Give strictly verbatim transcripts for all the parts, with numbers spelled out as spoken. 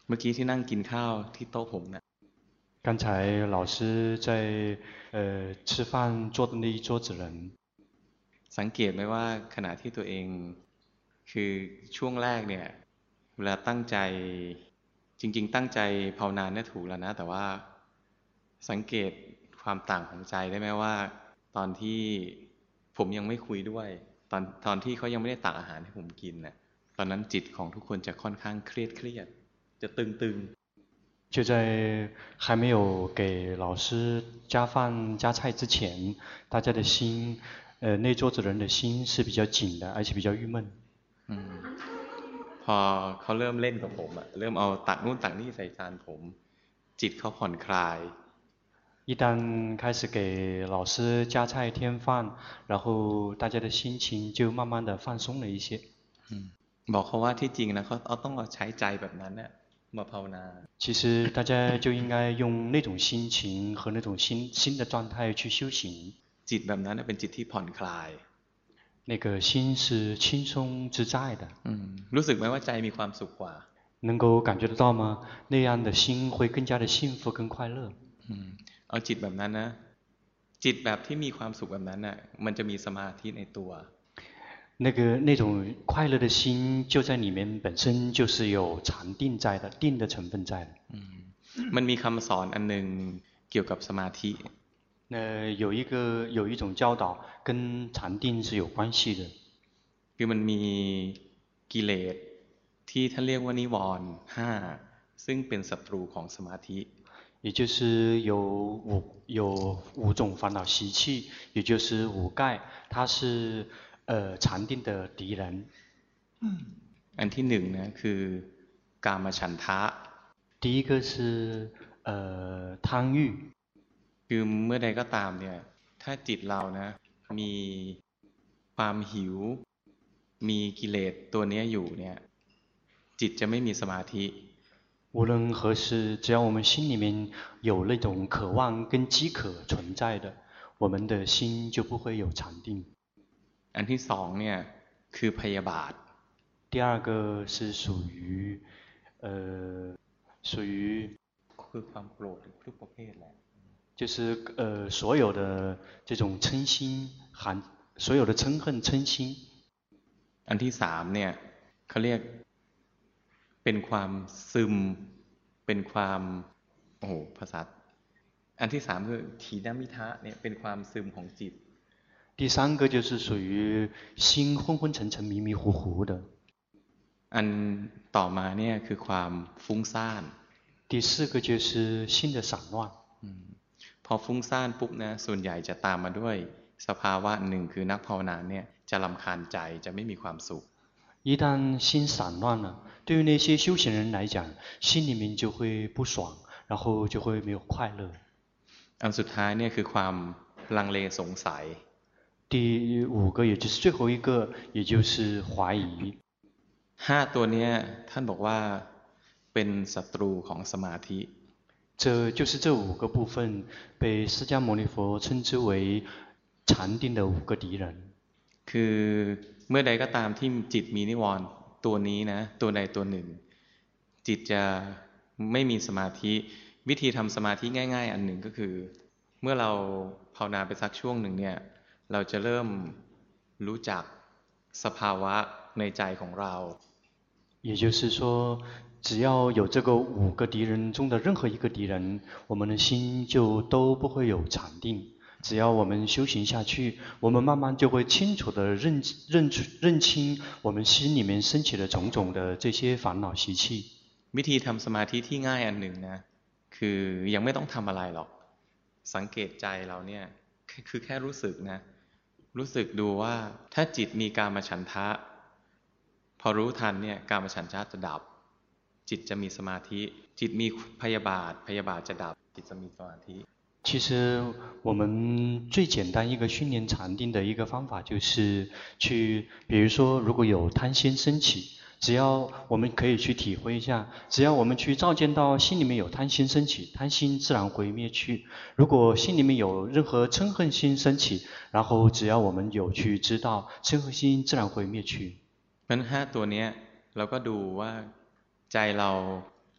เมื่อกี้ที่นั่งกินข้าวที่โต๊ะผมนะ刚才老师在呃吃饭坐的那一桌子人สังเกตไหมว่าขณะที่ตัวเองคือช่วงแรกเนี่ยเวลาตั้งใจจริงๆตั้งใจภาวนาเนี่ยถูกแล้วนะแต่ว่าสังเกตความต่างของใจได้ไหมว่าตอนที่ผมยังไม่คุยด้วยตอนตอนที่เขายังไม่ได้ตักอาหารให้ผมกินน่ะตอนนั้นจิตของทุกคนจะค่อนข้างเครียดเครียดจะตึงๆ就在还没有给老师夹饭夹菜之前，大家的心，呃，那桌子人的心是比较紧的，而且比较郁闷。嗯，พอเขาเริ่มเล่นกับผมอะเริ่มเอาตักนู่นตักนี่ใส่จานผมจิตเขาผ่อนคลาย一旦开始给老师夹菜添饭，然后大家的心情就慢慢的放松了一些。嗯，บอกเขาว่าที่จริงนะเขาเอาต้องใช้ใจแบบนั้นน่ะมาภาวนา其实大家就应该用那种心情和那种心心的状态去修行。จิตแบบนั้นเป็นจิตที่ผ่อนคลาย那个心是轻松自在的。嗯，รู้สึกไหมว่าใจมีความสุขกว่า能够感觉得到吗？那样的心会更加的幸福跟快乐。嗯，เอาจิตแบบนั้นนะจิตแบบที่มีความสุขแบบนั้นน่ะมันจะมีสมาธิในตัว那个那种快乐的心就在里面本身就是有禅定在的定的成分在的มันมีคำสอนอันนึงเกี่ยวกับสมาธิ呃有一个有一种教导跟禅定是有关系的คือมันมีกิเลสที่ท่านเรียกว่านิวรณ์ห้าซึ่งเป็นศัตรูของสมาธิ也就是有五有五种烦恼习气也就是五盖它是呃禅定的敌人อันที่หนึ่งนะคือกามฉันทะ第一个是呃贪欲คือเมื่อใดก็ตามเนี่ยถ้าจิตเรานะมีความหิวมีกิเลสตัวนี้อยู่เนี่ยจิตจะไม่มีสมาธิ无论何时只要我们心里面有那种渴望跟饥渴存在的我们的心就不会有禅定อันที่สองเนี่ยคือพยาบาท第二个是属于呃属于คือความโกรธทุกประเภทแหละ就是呃所有的这种嗔心含所有的嗔恨嗔心อันที่สามเนี่ยเขาเรียกเป็นความซึมเป็นความโอ้โหภาษาอันที่สามคือถีนมิทะเนี่ยเป็นความซึมของจิต第三个就是属于心昏昏沉沉迷迷糊糊的อันต่อมาเนี่ยคือความฟุ้งซ่าน第四个就是心的散乱พอฟุ้งซ่านปุ๊บนะส่วนใหญ่จะตามมาด้วยสภาวะหนึ่งคือนักภาวนาเนี่ยจะรำคาญใจจะไม่มีความสุข一旦心散乱了对于那些修行人来讲心里面就会不爽然后就会没有快乐อันสุดท้ายเนี่ยคือความลังเลสงสัย第五个也就是最后一个也就是怀疑ห้าตัวนี้ท่านบอกว่าเป็นศัตรูของสมาธิ这就是这五个部分被释迦牟尼佛称之为禅定的五个敌人คือเมื่อใดก็ตามที่จิตมีนิวรณ์ตัวนี้นะตัวใดตัวหนึ่งจิตจะไม่มีสมาธิวิธีทำสมาธิง่ายๆอันหนึ่งก็คือเมื่อเราภาวนาไปสักช่วงหนึ่งเนี่ยเราจะเริ่มรู้จักสภาวะในใจของเรา也就是说只要有这个五个敌人中的任何一个敌人我们的心就都不会有禅定只要我们修行下去我们慢慢就会清楚地认认认清我们心里面升起的种种的这些烦恼习气วิธีทำสมาธิที่ง่ายอันหนึ่งนะคือยังไม่ต้องทำอะไรหรอกสังเกตใจเราเนี่ยคือแค่รู้สึกนะรู้สึกดูว่าถ้าจิตมีกามฉันทะพอรู้ทันเนี่ยกามฉันทะจะดับจิตจะมีสมาธิจิตมีพยาบาทพยาบาทจะดับจิตจะมีสมาธิ其实我们最简单一个训练禅定的一个方法就是去比如说如果有贪心升起只要我们可以去体会一下只要我们去照见到心里面有贪心升起贪心自然会灭去如果心里面有任何嗔恨心升起然后只要我们有去知道嗔恨心自然会灭去งั้นห้าตัวเนี้ยเราก็ดูว่าใจเรา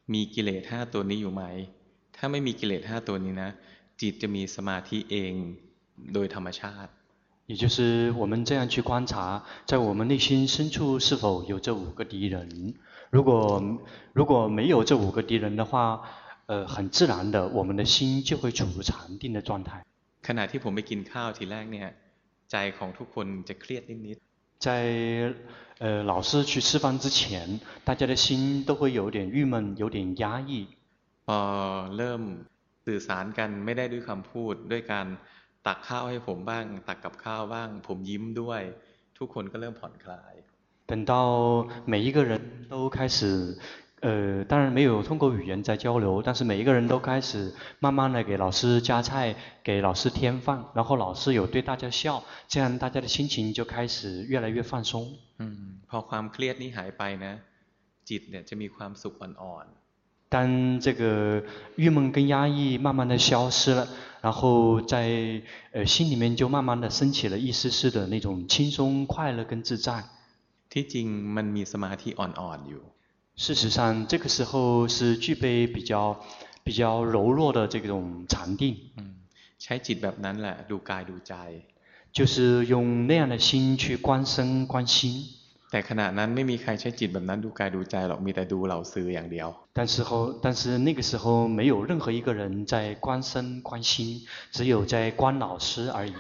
มีกิเลสห้าตัวนี้อยู่ไหมถ้าไม่มีกิเลสห้าตัวนี้นะจิตจะมีสมาธิเองโดยธรรมชาติ也就是我们这样去观察，在我们内心深处是否有这五个敌人。如果如果没有这五个敌人的话，呃，很自然的，我们的心就会处于禅定的状态。 ขณะที่ผมไปกินข้าวทีแรกเนี่ยใจของทุกคนจะเครียดนิดๆ在呃老师去吃饭之前，大家的心都会有点郁闷，有点压抑。 พอเริ่มสื่อสารกันไม่ได้ด้วยคำพูดด้วยการตักข้าวให้ผมบ้างตักกับข้าวบ้างผมยิ้มด้วยทุกคนก็เริ่มผ่อนคลาย等到每一个人都开始呃，当然没有通过语言在交流，但是每一个人都开始慢慢的给老师夹菜，给老师添饭，然后老师有对大家笑，这样大家的心情就开始越来越放松。 อืมพอความเครียดนี้หายไปนะจิตเนี่ยจะมีความสุขอ่อนๆ当这个郁闷跟压抑慢慢的消失了，然后在呃心里面就慢慢的升起了一丝丝的那种轻松、快乐跟自在。 ที่จริงมันมีสมาธิอ่อนๆอยู่事实上，这个时候是具备比较比较柔弱的这种禅定。 ใช้จิตแบบนั้นแหละดูกายดูใจ就是用那样的心去观身观心。 แต่ขณะนั้นไม่มีใครใช้จิตแบบนั้นดูกายดูใจหรอกมีแต่ดูเหล่าซื้ออย่างเดียว但是后，但是那个时候没有任何一个人在观身观心，只有在观老师而已。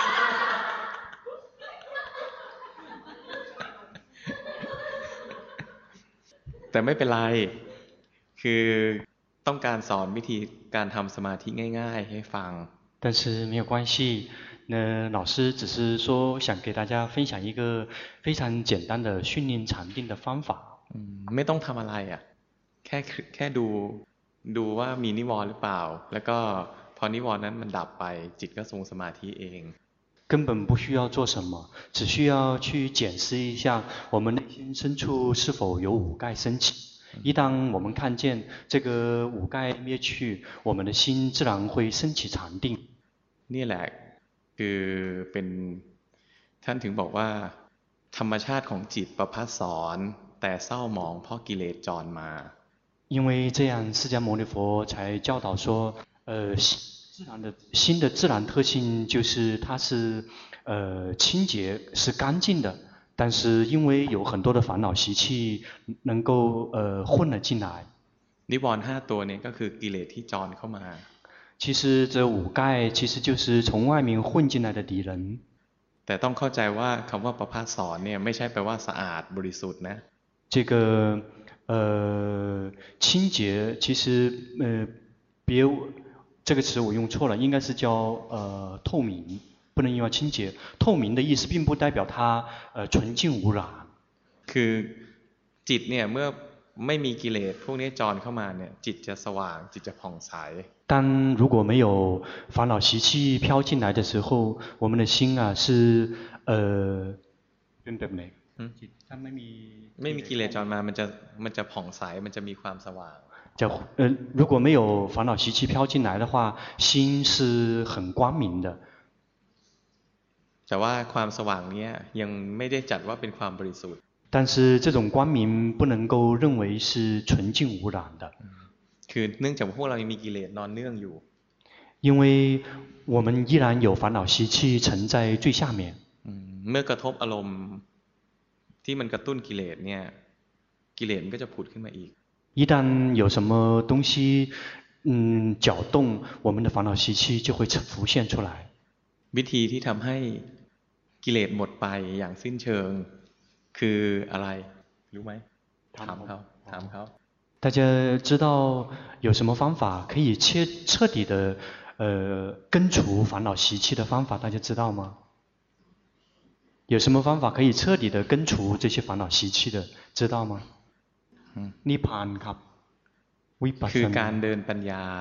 แต่ไม่เป็นไรคือต้องการสอนวิธีการทำสมาธิง่ายๆให้ฟัง但是没有关系，那老师只是说想给大家分享一个非常简单的训练禅定的方法。 ไม่ต้องทำอะไรอ่ะแค่แค่ดูดูว่ามีนิวรณ์หรือเปล่าแล้วก็พอนิวรณ์นั้นมันดับไปจิตก็ทรงสมาธิเอง根本不需要做什么，只需要去检视一下我们内心深处是否有五盖升起。一当我们看见这个五盖灭去，我们的心自然会升起禅定。 นี่แหละคือเป็นท่านถึงบอกว่าธรรมชาติของจิตประภัสสรแต่เศร้าหมองเพราะกิเลสจรมา因为这样，释迦牟尼佛才教导说，呃。自然的心的自然特性就是它是呃清洁是干净的，但是因为有很多的烦恼习气能够呃混了进来。 นิวรณ์ห้าตัวนี้ก็คือกิเลสที่จรเข้ามา其实这五盖其实就是从外面混进来的敌人。 แต่ต้องเข้าใจว่าคำว่าประภัสสรเนี่ยไม่ใช่แปลว่าสะอาดบริสุทธิ์นะ这个呃清洁其实呃别。这个词我用错了，应该是叫呃透明，不能用清洁。透明的意思并不代表它呃纯净无染。 คือจิตเนี่ยเมื่อไม่มีกิเลสพวกนี้จรเข้ามาเนี่ยจิตจะสว่างจิตจะผ่องใส当如果没有烦恼习气飘进来的时候，我们的心啊是呃เป็นแบบไหนจิตถ้าไม่มีไม่มีกิเลสจรมามันจะมันจะผ่องใสมันจะมีความสว่าง呃，如果没有烦恼习气飘进来的话，心是很光明的。 แต่ว่าความสว่างนี้ยังไม่ได้จัดว่าเป็นความบริสุทธิ์但是这种光明不能够认为是纯净无染的。 คือเนื่องจากพวกเรายังมีกิเลสนอนเนื่องอยู่因为我们依然有烦恼习气沉在最下面。 เมื่อกระทบอารมณ์ที่มันกระตุ้นกิเลสเนี่ยกิเลสมันก็จะผุดขึ้นมาอีก一旦有什么东西嗯搅动我们的烦恼习气就会浮现出来วิธีที่ทำให้กิเลสหมดไปอย่างสิ้นเชิงคืออะไรรู้ไหมถามเขาถามเขา大家知道有什么方法可以彻彻底的呃根除烦恼习气的方法大家知道吗有什么方法可以彻底的根除这些烦恼习气的知道吗นิพพานครับวิปัสสนาคือการเดินปัญญา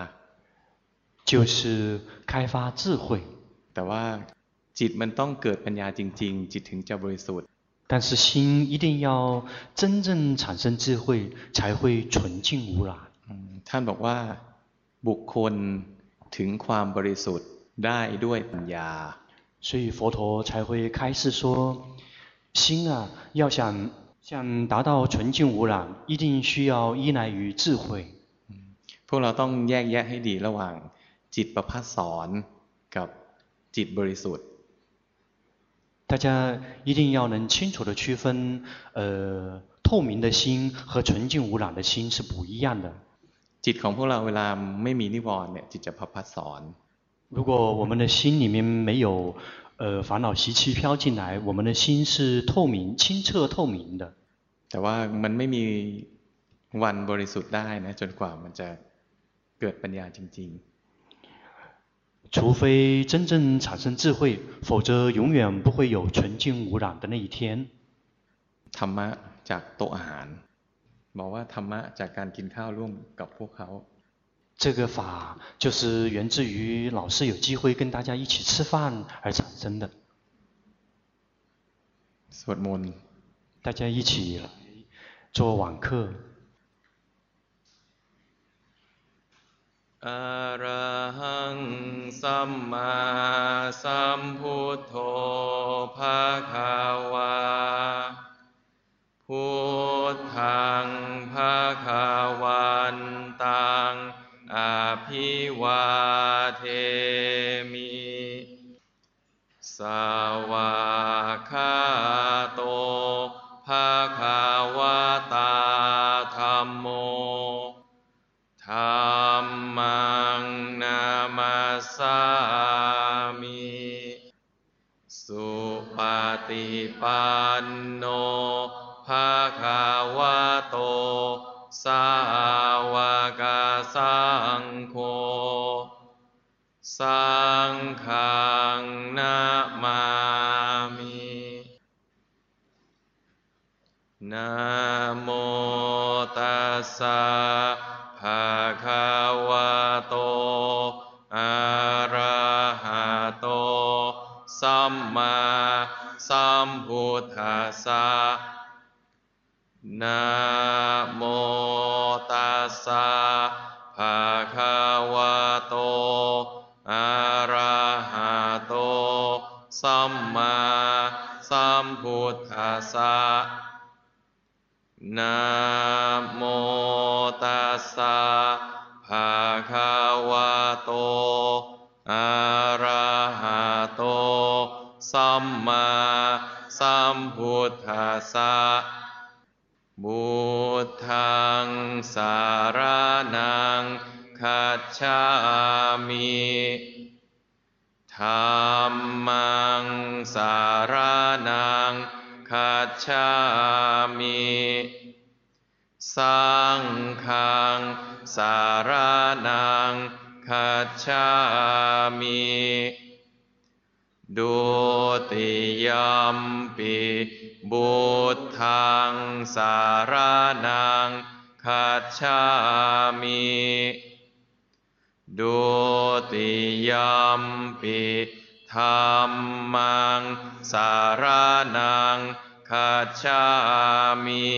就是开发智慧แต่ว่าจิตมันต้องเกิดปัญญาจริงๆจิตถึงจะบริสุทธิ์但是心一定要真正产生智慧才会纯净无染ท่านบอกว่าบุคคลถึงความบริสุทธิ์ได้ด้วยปัญญา所以佛陀才会开示说心啊要想想达到纯净无染一定需要依赖于智慧พวกเราต้องแยกแยะให้ดีระหว่างจิตประภัสสรกับจิตบริสุทธิ์大家一定要能清楚地区分，呃，透明的心和纯净无染的心是不一样的。 จิตของพวกเราเวลาไม่มีนิวรณ์เนี่ยจิตจะประภัสสร如果我们的心里面没有呃烦恼习气飘进来，我们的心是透明、清澈透明的。 แต่ว่ามันไม่มีวันบริสุทธิ์ได้นะจนกว่ามันจะเกิดปัญญาจริงๆ除非真正产生智慧，否则永远不会有纯净无染的那一天。 ธรรมะจากโต๊ะอาหารบอกว่าธรรมะจากการกินข้าวร่วมกับพวกเขา这个法就是源自于老师有机会跟大家一起吃饭而产生的。 สวดมนต์大家一起来做晚课。 อะระหังสัมมาสัมพุทโธภะคะวาพุทธังภะคะวันตังอะภิวาเทมิสวากขาโตภะคะวะตาธัมโมธัมมังนามัสสามิสุปฏิปันโนภะคะวะโตสาวกสังโฆสังฆังนะมามินะโมตัสสะภะคะวะโตอะระหะโตสัมมาสัมพุทธัสสะนะโมตัสสะภะคะวะโตอะระหะโตสัมมาสัมพุทธัสสะนะโมตัสสะภะคะวะโตอะระหะโตสัมมาสัมพุทธัสสะพุทธังสารนังคัจฉามิธัมมังสารนังคัจฉามิสังฆังสารนังคัจฉามิดุติยัมปิบุตตังสารนังคัจฉามิดุติยัมปิธัมมังสารนังคัจฉามิ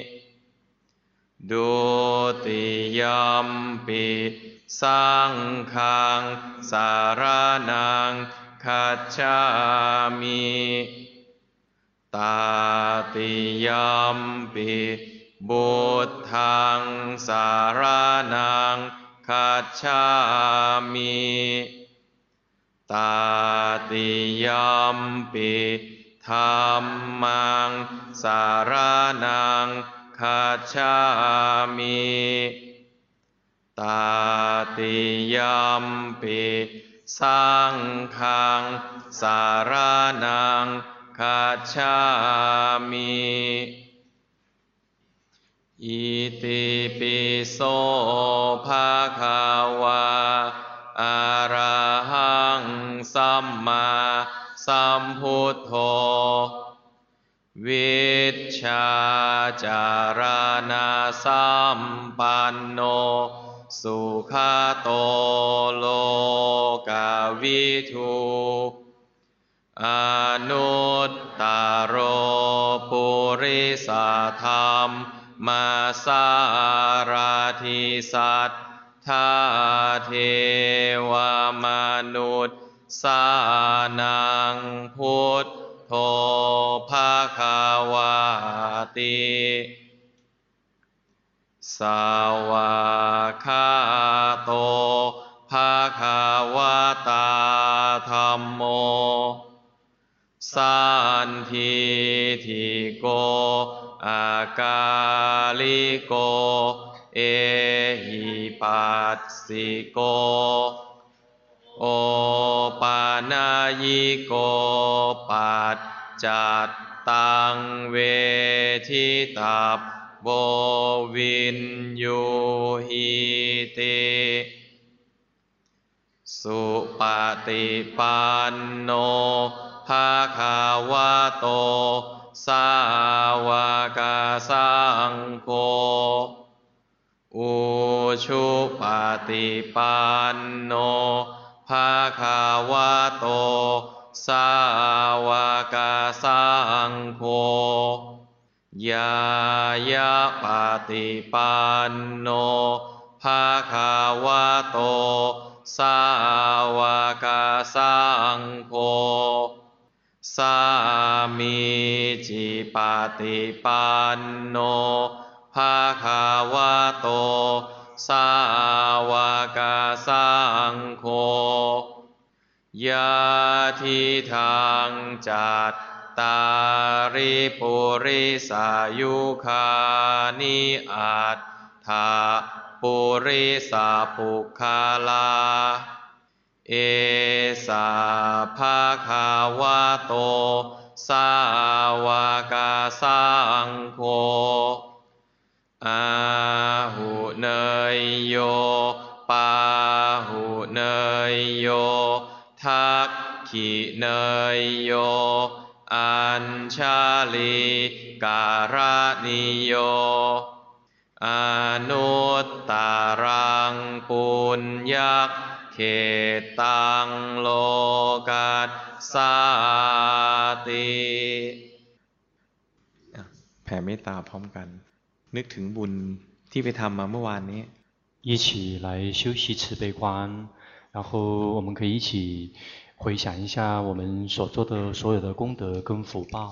ดุติยัมปิสังฆังสารนังคัจฉามิตาติยัมปิบุตตังสารนังคัจฉามิตาติยัมปิธัมมังสารนังคัจฉามิตาติยัมปิสังฆังสารนังคัจฉามิอิติปิโสภะคะวะอะระหังสัมมาสัมพุทโธวิชชาจารณะสัมปันโนสุขโตโลกวิทูอนุตตโรปุริสธรรมมาสารถิสัทธาเทวมนุษย์สานังพุทโธภคะวะติสาวาคาธัมโมสันทิทิโกอากาลิโกเอหิปัสสิโกโอปานายิโกปัจจัตตังเวทิตาโบวินยูหิติสุปฏิปันโนภะคะวะโตสาวกสังโฆอุชุปฏิปันโนภะคะวะโตสาวกสังโฆยายะปฏิปันโนภะคะวะโตสาวกสังโฆสามีจิปฏิปันโนภะคะวะโตสาวกสังโฆยะทิทางจัตตาริปุริสายุคานิอัตถะปุริสาปุคาลาเอสาภะคะวะโตสาวกสังโฆอาหุเนยโยปาหุเนยโยทักขิเนยโยอัญชาลีการณิโยอนุตตรังปุญญเขตังโลกัสสาติแผ่เมตตาพร้อมกันนึกถึงบุญที่ไปทำมาเมื่อวานนี้一起来修习慈悲观，然后我们可以一起回想一下我们所做的所有的功德跟福报。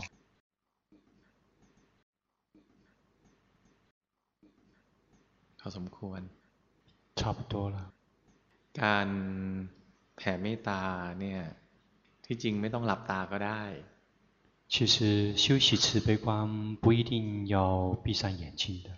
พอสมควร差不多了。 การแผ่เมตตาเนี่ยที่จริงไม่ต้องหลับตาก็ได้其实修习慈悲观不一定要闭上眼睛的。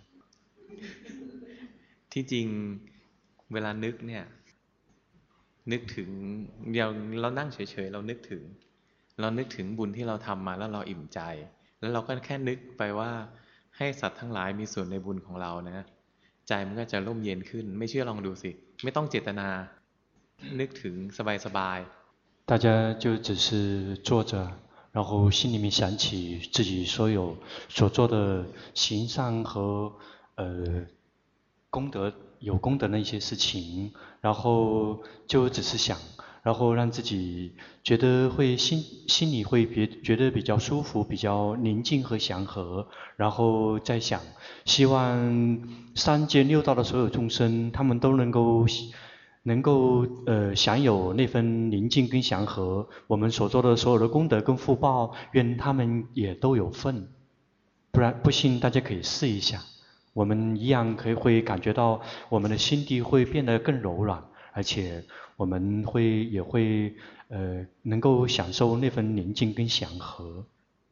ที่จริงเวลานึกเนี่ยนึกถึงเดี๋ยวเรานั่งเฉยๆเรานึกถึงเรานึกถึงบุญที่เราทำมาแล้วเราอิ่มใจแล้วเราก็แค่นึกไปว่าให้สัตว์ทั้งหลายมีส่วนในบุญของเรานะใจมันก็จะร่มเย็นขึ้นไม่เชื่อลองดูสิไม่ต้องเจตนานึกถึงสบายๆ大家就只是坐着然后心里面想起自己所有所做的行善和呃功德有功德的一些事情，然后就只是想，然后让自己觉得会心心里会别觉得比较舒服，比较宁静和祥和，然后再想，希望三界六道的所有众生，他们都能够。能够呃享有那份宁静跟祥和，我们所做的所有的功德跟福报，愿他们也都有份。不然不信，大家可以试一下，我们一样可以会感觉到我们的心地会变得更柔软，而且我们会也会呃能够享受那份宁静跟祥和。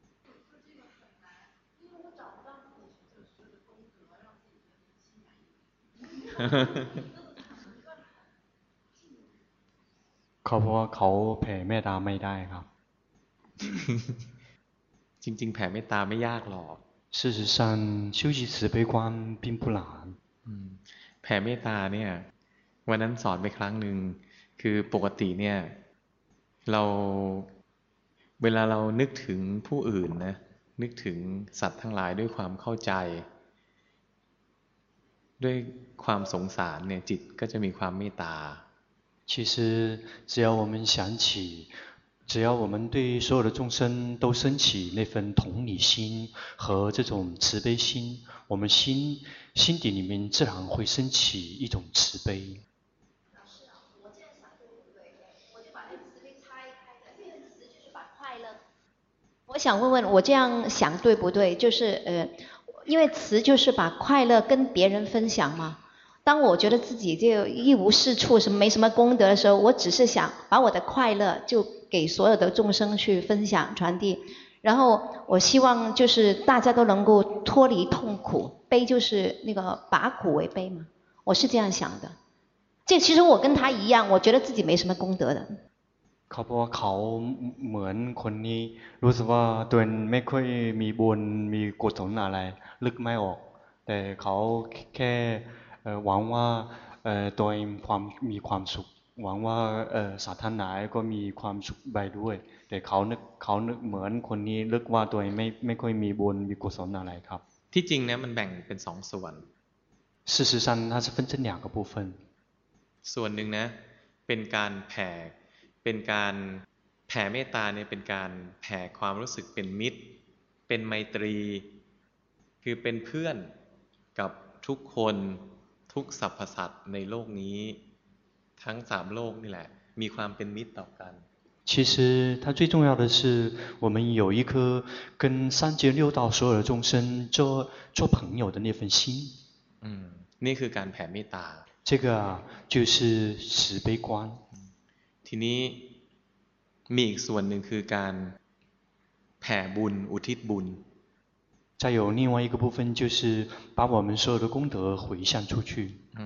เขาเพราะว่าเขาแผ่เมตตาไม่ได้ครับจริงๆแผ่เมตตาไม่ยากหรอก事实上修习慈悲观并不难แผ่เมตตาเนี่ยวันนั้นสอนไปครั้งหนึ่งคือปกติเนี่ยเราเวลาเรานึกถึงผู้อื่นนะนึกถึงสัตว์ทั้งหลายด้วยความเข้าใจด้วยความสงสารเนี่ยจิตก็จะมีความเมตตา其实只要我们想起只要我们对所有的众生都升起那份同理心和这种慈悲心，我们心心底里面自然会升起一种慈悲。 老师啊，我这样想对不对？我就把那慈悲拆开的，这个慈就是把快乐。我想问问，我这样想对不对？就是呃，因为慈就是把快乐跟别人分享嘛。 当我觉得自己就一无是处，什么没什么功德的时候，我只是想把我的快乐就给所有的众生去分享传递，然后我希望就是大家都能够脱离痛苦，悲就是那个把苦为悲嘛，我是这样想的。这其实我跟他一样，我觉得自己没什么功德的。 เขาบอกว่าเขาเหมือนคนนี้รู้สึกว่าตัวเองไม่ค่อยมีบุญมีกุศลอะไรลึกไม่ออกแต่เขาแค่หวังว่าตัวเองความมีความสุขหวังว่าศาสนาก็มีความสุขไปด้วยแต่เขานึกเขานึกเหมือนคนนี้ลึกว่าตัวเองไม่ไม่ค่อยมีบุญมีกุศลอะไรครับที่จริงนะมันแบ่งเป็นสองส่วน事实上它是分成两个部分ส่วนหนึ่งนะเป็นการแผ่เป็นการแผ่เมตตาเนี่ยเป็นการแผ่ความรู้สึกเป็นมิตรเป็นไมตรีคือเป็นเพื่อนกับทุกคนทุกสรรพสัตว์ในโลกนี้ทั้งสามโลกนี่แหละมีความเป็นมิตรต่อกัน其实它最重要的是我们有一颗跟三界六道所有的众生做做朋友的那份心อืมนี่คือการแผ่เมตตา这个啊就是慈悲观ทีนี้มีอีกส่วนหนึ่งคือการแผ่บุญอุทิศบุญ再有另外一个部分就是把我们所有的功德回向出去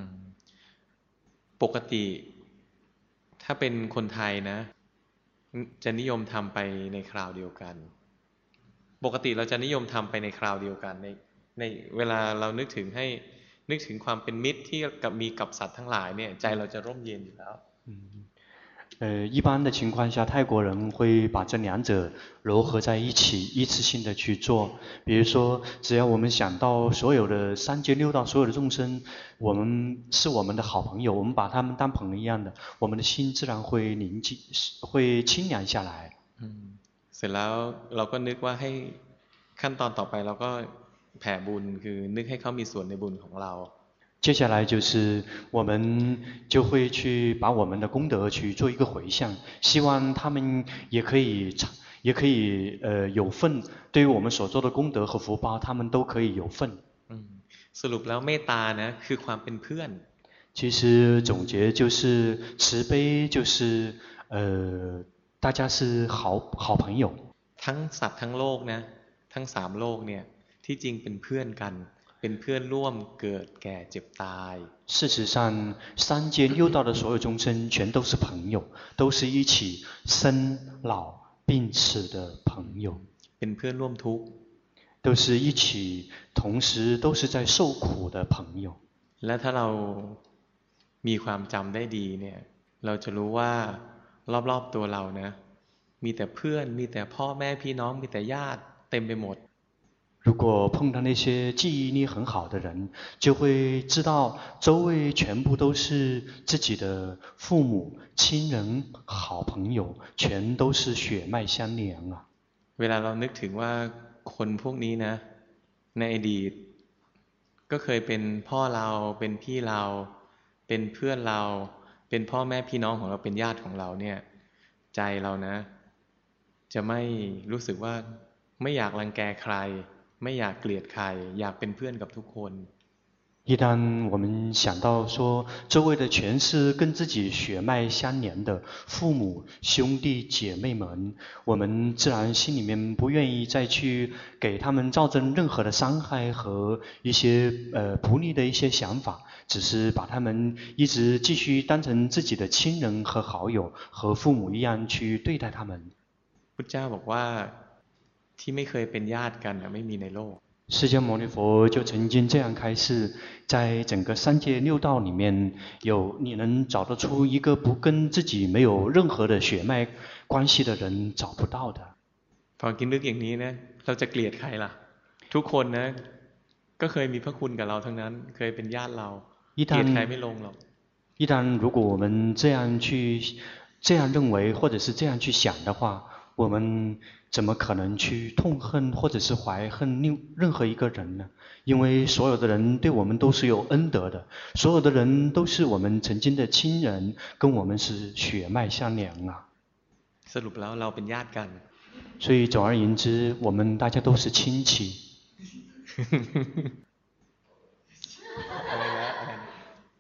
ปกติถ้าเป็นคนไทยนะจะนิยมทำไปในคราวเดียวกันปกติเราจะนิยมทำไปในคราวเดียวกันในในเวลาเรานึกถึงให้นึกถึงความเป็นมิตรที่กับมีกับสัตว์ทั้งหลายเนี่ยใจเราจะร่มเย็นอยู่แล้ว呃，一般的情况下，泰国人会把这两者糅合在一起，一次性的去做。比如说，只要我们想到所有的三界六道所有的众生，我们是我们的好朋友，我们把他们当朋友一样的，我们的心自然会宁静，会清凉下来。 嗯，เสร็จแล้วเราก็นึกว่าให้ขั้นตอนต่อไปเราก็แผ่บุญคือนึกให้เขามีส่วนในบุญของเรา接下来就是我们就会去把我们的功德去做一个回向，希望他们也可以也可以呃有份，对于我们所做的功德和福报，他们都可以有份。 สรุปแล้วเมตตานะคือความเป็นเพื่อน其实总结就是慈悲，就是呃大家是好好朋友。 ทั้งสัตว์ทั้งโลกนะทั้งสามโลกเนี่ยที่จริงเป็นเพื่อนกันเป็นเพื่อนร่วมเกิดแก่เจ็บตาย事实上三界六道的所有众生全都是朋友，都是一起生老病死的朋友， เป็นเพื่อนร่วมทุกข์都是一起同时都是在受苦的朋友。 และถ้าเรามีความจำได้ดีเนี่ยเราจะรู้ว่ารอบๆตัวเรานะมีแต่เพื่อนมีแต่พ่อแม่พี่น้องมีแต่ญาติเต็มไปหมด如果碰到那些记忆力很好的人，就会知道周围全部都是自己的父母、亲人、好朋友，全都是血脉相连啊。 เวลาเรานึกถึงว่าคนพวกนี้นะในอดีตก็เคยเป็นพ่อเราเป็นพี่เราเป็นเพื่อนเราเป็นพ่อแม่พี่น้องของเราเป็นญาติของเราเนี่ยใจเรานะจะไม่รู้สึกว่าไม่อยากรังแกใครไม่อยากเกลียดใครอยากเป็นเพื่อนกับทุกคน一旦我们想到说周围的全是跟自己血脉相连的父母兄弟姐妹们，我们自然心里面不愿意再去给他们造成任何的伤害和一些呃不利的一些想法，只是把他们一直继续当成自己的亲人和好友和父母一样去对待他们。 พุทธเจ้าบอกว่าที่ไม่เคยเป็นญาติกันไม่มีในโลก释迦牟尼佛就曾经这样开示，在整个三界六道里面，有你能找得出一个不跟自己没有任何的血脉关系的人找不到的。 พอคิดนึกอย่างนี้นะเราจะเกลียดใครล่ะทุกคนนะก็เคยมีพระคุณกับเราทั้งนั้นเคยเป็นญาติเราเกลียดใครไม่ลงหรอก一旦如果我们这样去这样认为或者是这样去想的话，我们怎么可能去痛恨或者是怀恨任何一个人呢？因为所有的人对我们都是有恩德的，所有的人都是我们曾经的亲人，跟我们是血脉相连啊。 สรุปแล้วเราเป็นญาติกัน所以总而言之，我们大家都是亲戚。 อะไรนะ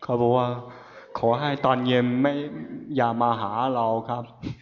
เขาบอกว่าขอให้ตอนเย็นไม่อย่ามาหาเราครับ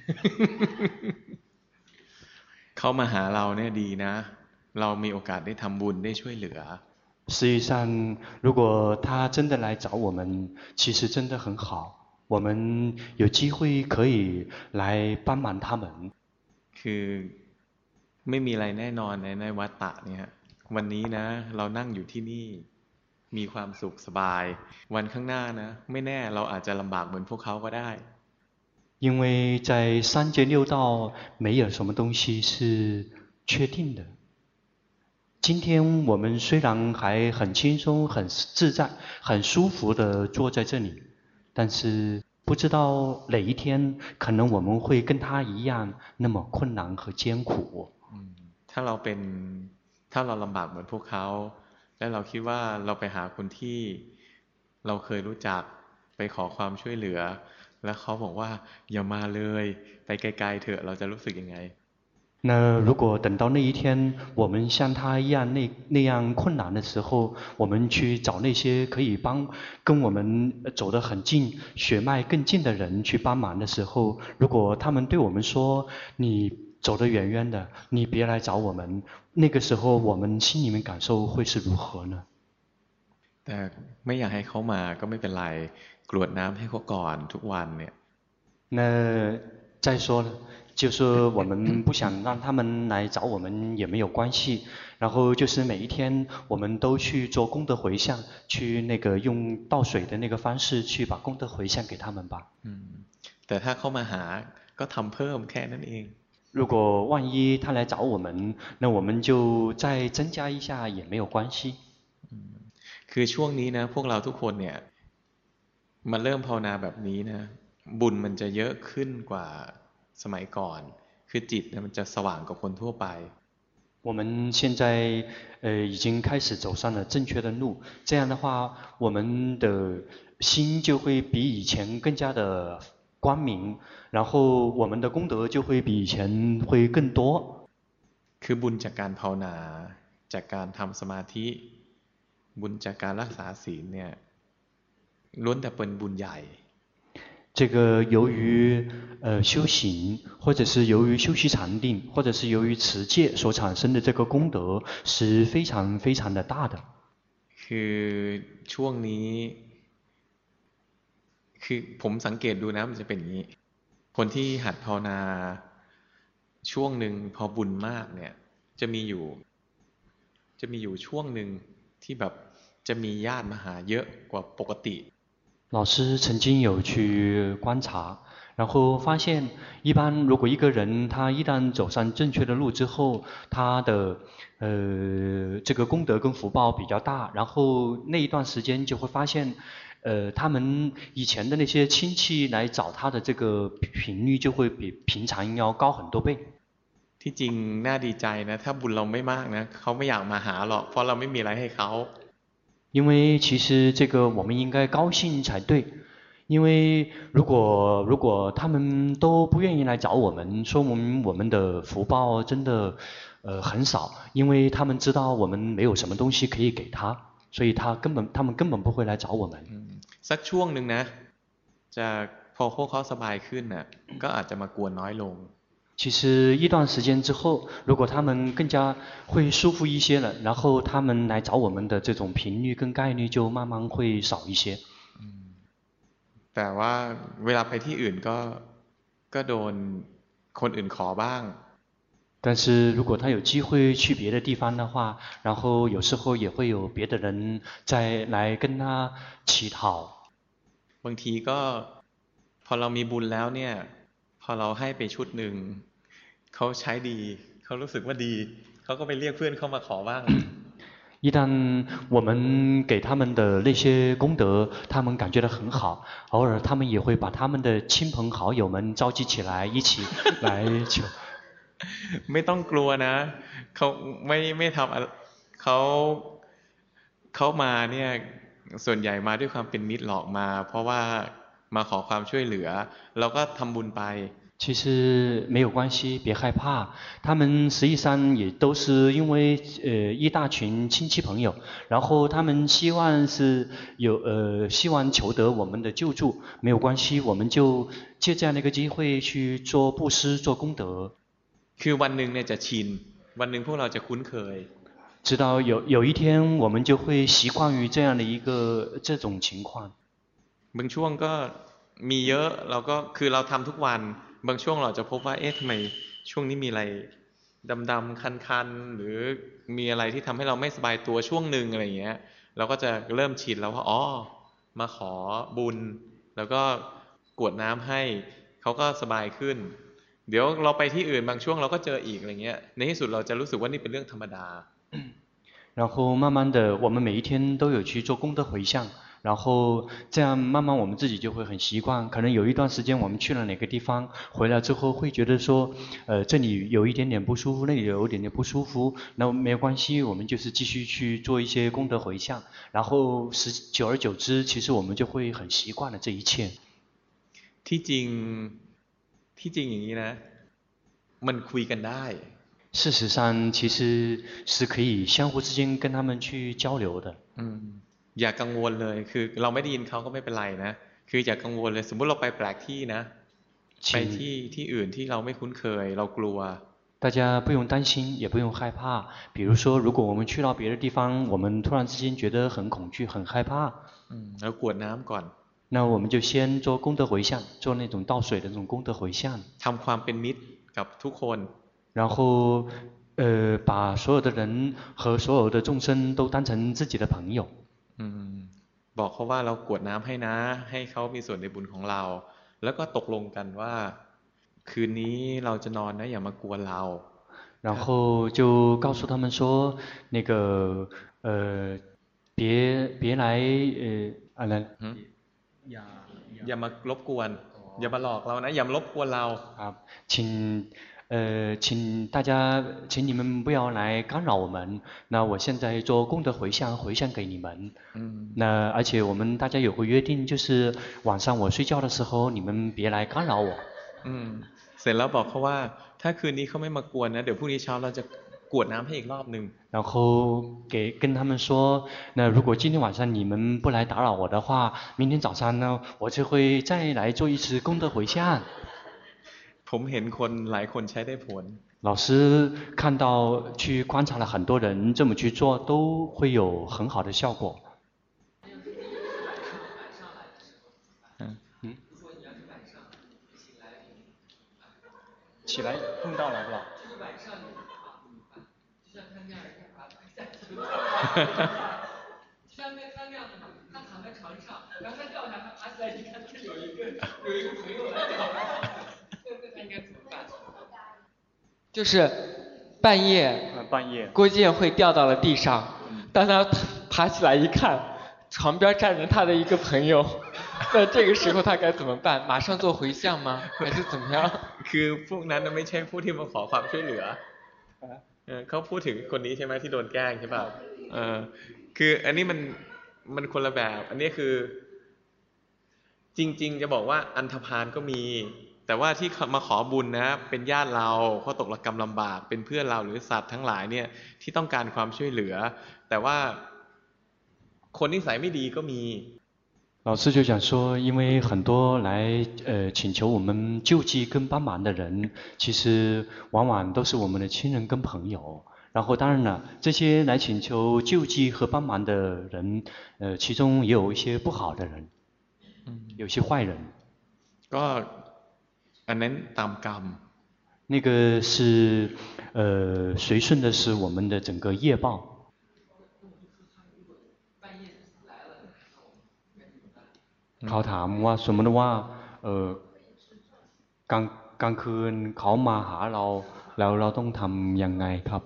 เขามาหาเราเนี่ยดีนะเรามีโอกาสได้ทำบุญได้ช่วยเหลือ实际上如果他真的来找我们其实真的很好我们有机会可以来帮忙他们คือไม่มีอะไรแน่นอนในในวัฏฏะเนี่ยวันนี้นะเรานั่งอยู่ที่นี่มีความสุขสบายวันข้างหน้านะไม่แน่เราอาจจะลำบากเหมือนพวกเขาก็ได้因为在三界六道没有什么东西是确定的今天我们虽然还很轻松很自在很舒服的坐在这里但是不知道哪一天可能我们会跟他一样那么困难和艰苦ถ้าเราเป็นถ้าเราลำบากเหมือนพวกเขาและเราคิดว่าเราไปหาคนที่เราเคยรู้จักไปขอความช่วยเหลือแล้วเขาบอกว่าอย่ามาเลยไปไกลๆเถอะเราจะรู้สึกยังไง那如果等到那一天我们像他一样那那样困难的时候我们去找那些可以帮跟我们走得很近血脉更近的人去帮忙的时候如果他们对我们说你走得远远的你别来找我们那个时候我们心里面感受会是如何呢แต่ไม่อยากให้เขามาก็ไม่เป็นไรกรวดน้ำให้เขาก่อนทุกวันเนี่ย那再说了就是我们不想让他们来找我们也没有关系然后就是每一天我们都去做功德回向去那个用倒水的那个方式去把功德回向给他们吧แต่ถ้าเขามาหาก็ทำเพิ่มแค่นั้นเอง如果万一他来找我们那我们就再增加一下也没有关系คือช่วงนี้นะพวกเราทุกคนเนี่ยมาเริ่มภาวนาแบบนี้นะบุญมันจะเยอะขึ้นกว่าสมัยก่อนคือจิตมันจะสว่างกว่าคนทั่วไป我们现在呃已经开始走上了正确的路这样的话我们的心就会比以前更加的光明然后我们的功德就会比以前会更多คือบุญจากการภาวนาจากการทำสมาธิบุญจากการรักษาศีลเนี่ยล้วนแต่เป็นบุญใหญ่这个由于呃修行或者是由于修习禅定或者是由于持戒所产生的这个功德是非常非常的大的คือช่วงนี้คือผมสังเกตดูนะมันจะเป็นอย่างนี้คนที่หัดภาวนาช่วงหนึ่งพอบุญมากเนี่ยจะมีอยู่จะมีอยู่ช่วงหนึ่งที่แบบจะมีญาติมาหาเยอะกว่าปกติ老师曾经有去观察然后发现一般如果一个人他一旦走上正确的路之后他的呃这个功德跟福报比较大然后那一段时间就会发现呃他们以前的那些亲戚来找他的这个频率就会比平常要高很多倍ที่จริงน่าดีใจนะถ้าบุญเราไม่มากนะเขาไม่อยากมาหาหรอกเพราะเราไม่มีอะไรให้เขา因为其实这个我们应该高兴才对因为如果如果他们都不愿意来找我们说明我们的福报真的呃很少因为他们知道我们没有什么东西可以给他所以他根本他们根本不会来找我们สักช่วงนึงนะจะพอพวกเขาสบายขึ้นน่ะก็อาจจะมากวนน้อยลง其实一段时间之后如果他们更加会舒服一些了然后他们来找我们的这种频率跟概率就慢慢会少一些แต่ว่าเวลาไปที่อื่นก็ก็โดนคนอื่นขอบ้าง但是如果他有机会去别的地方的话然后有时候也会有别的人再来跟他乞讨บางทีก็พอเรามีบุญแล้วเนี่ยพอเราให้ไปชุดหนึ่งเขาใช้ดีเขารู้สึกว่าดีเขาก็ไปเรียกเพื่อนเข้ามาขอบ้าง一旦我们给他们的那些功德他们感觉到很好偶尔他们也会把他们的亲朋好友们召集起来一起来求ไม่ต้องกลัวนะเขาไม่ไม่ทำเขาเขามาเนี่ยส่วนใหญ่มาด้วยความเป็นมิตรหลอกมาเพราะว่ามาขอความช่วยเหลือเราก็ทำบุญไป其实没有关系，别害怕。他们实际上也都是因为呃一大群亲戚朋友，然后他们希望是有呃希望求得我们的救助，没有关系，我们就借这样的一个机会去做布施、做功德。 คือวันหนึ่งเนี่ยจะชินวันหนึ่งพวกเราจะคุ้นเคย直到有有一天，我们就会习惯于这样的一个这种情况。 บางช่วงก็มีเยอะเราก็คือเราทำทุกวันบางช่วงเราจะพบว่าเอ๊ะทำไมช่วงนี้มีอะไรดำๆคันๆหรือมีอะไรที่ทำให้เราไม่สบายตัวช่วงหนึ่งอะไรอย่างเงี้ยเราก็จะเริ่มชินแล้วว่าอ๋อมาขอบุญแล้วก็กรวดน้ำให้เขาก็สบายขึ้นเดี๋ยวเราไปที่อื่นบางช่วงเราก็เจออีกอะไรเงี้ยในที่สุดเราจะรู้สึกว่านี่เป็นเรื่องธรรมดา然后慢慢的我们每一天都有去做功德回向，然后这样慢慢我们自己就会很习惯。可能有一段时间我们去了哪个地方，回来之后会觉得说呃这里有一点点不舒服，那里有一点点不舒服，那没有关系，我们就是继续去做一些功德回向，然后时久而久之其实我们就会很习惯了这一切。 ที่จริงที่จริงอย่างนี้นะมันคุยกันได้事实上其实是可以相互之间跟他们去交流的。 嗯อย่ากังวลเลยคือเราไม่ได้ยินเขาก็ไม่เป็นไรนะคืออย่ากังวลเลยสมมุติเราไปแปลกที่นะไปที่ที่อื่นที่เราไม่คุ้นเคยเรากลัว大家不用担心也不用害怕，比如说如果我们去到别的地方，我们突然之间觉得很恐惧很害怕， เรากรวดน้ำก่อน那我们就先做功德回向，做那种倒水的那种功德回向， ทำความเป็นมิตรกับทุกคน然后呃把所有的人和所有的众生都当成自己的朋友。 บอกเขาว่าเรากรวดน้ำให้นะให้เขามีส่วนในบุญของเราแล้วก็ตกลงกันว่าคืนนี้เราจะนอนนะอย่ามากวนเรา然后就告诉他们说那个呃别别来呃อะไรอย่าอย่ามารบกวนอย่ามาหลอกเรานะอย่ามารบกวนเราครับ请呃，请大家，请你们不要来干扰我们。那我现在做功德回向，回向给你们。嗯。那而且我们大家有个约定，就是晚上我睡觉的时候，你们别来干扰我。 嗯。เสร็จแล้วบอกเขาว่าถ้าคืนนี้เขาไม่มากวนนะเดี๋ยวพรุ่งนี้เช้าเราจะกรวดน้ำให้อีกรอบนึง然后给跟他们说，那如果今天晚上你们不来打扰我的话，明天早上呢，我就会再来做一次功德回向。 ผมเห็นคนหลายคนใช้ได้ผล老师看到去观察了很多人这么去做都会有很好的效果。嗯嗯。起来碰到了是吧？晚上就像他那样把他下去像那他那样他躺在床上，然后他掉下他爬起来一看，有一个有一个朋友来找他。 就是半夜， 半夜， 郭健会掉到了地上。当他爬起来一看，床边站着他的一个朋友，那这个时候他该怎么办？马上做回向吗？还是怎么样？ คือพวกนั้นไม่ใช่ผู้ที่มาขอความช่วยเหลือเขาพูดถึงคนนี้ใช่ไหมที่โดนแกล้งใช่ป่ะเออคืออันนี้มันมันคนละแบบอันนี้คือจริงๆจะบอกว่าอันธพาลก็มีแต่ว่าที่มาขอบุญนะเป็นญาติเราเขาตกระกำลำบากเป็นเพื่อนเราหรือสัตว์ทั้งหลายเนี่ยที่ต้องการความช่วยเหลือแต่ว่าคนนิสัยไม่ดีก็มี老师就讲说，因为很多来呃请求我们救济跟帮忙的人，其实往往都是我们的亲人跟朋友。然后当然了，这些来请求救济和帮忙的人，呃，其中也有一些不好的人，有些坏人。 ก็อันนั้นตามกรรม那个是呃随顺的是我们的整个业报。เขาถามว่าสมมติว่าเออกลางกลางคืนเขามาหาเราแล้วเราต้องทำยังไงครับ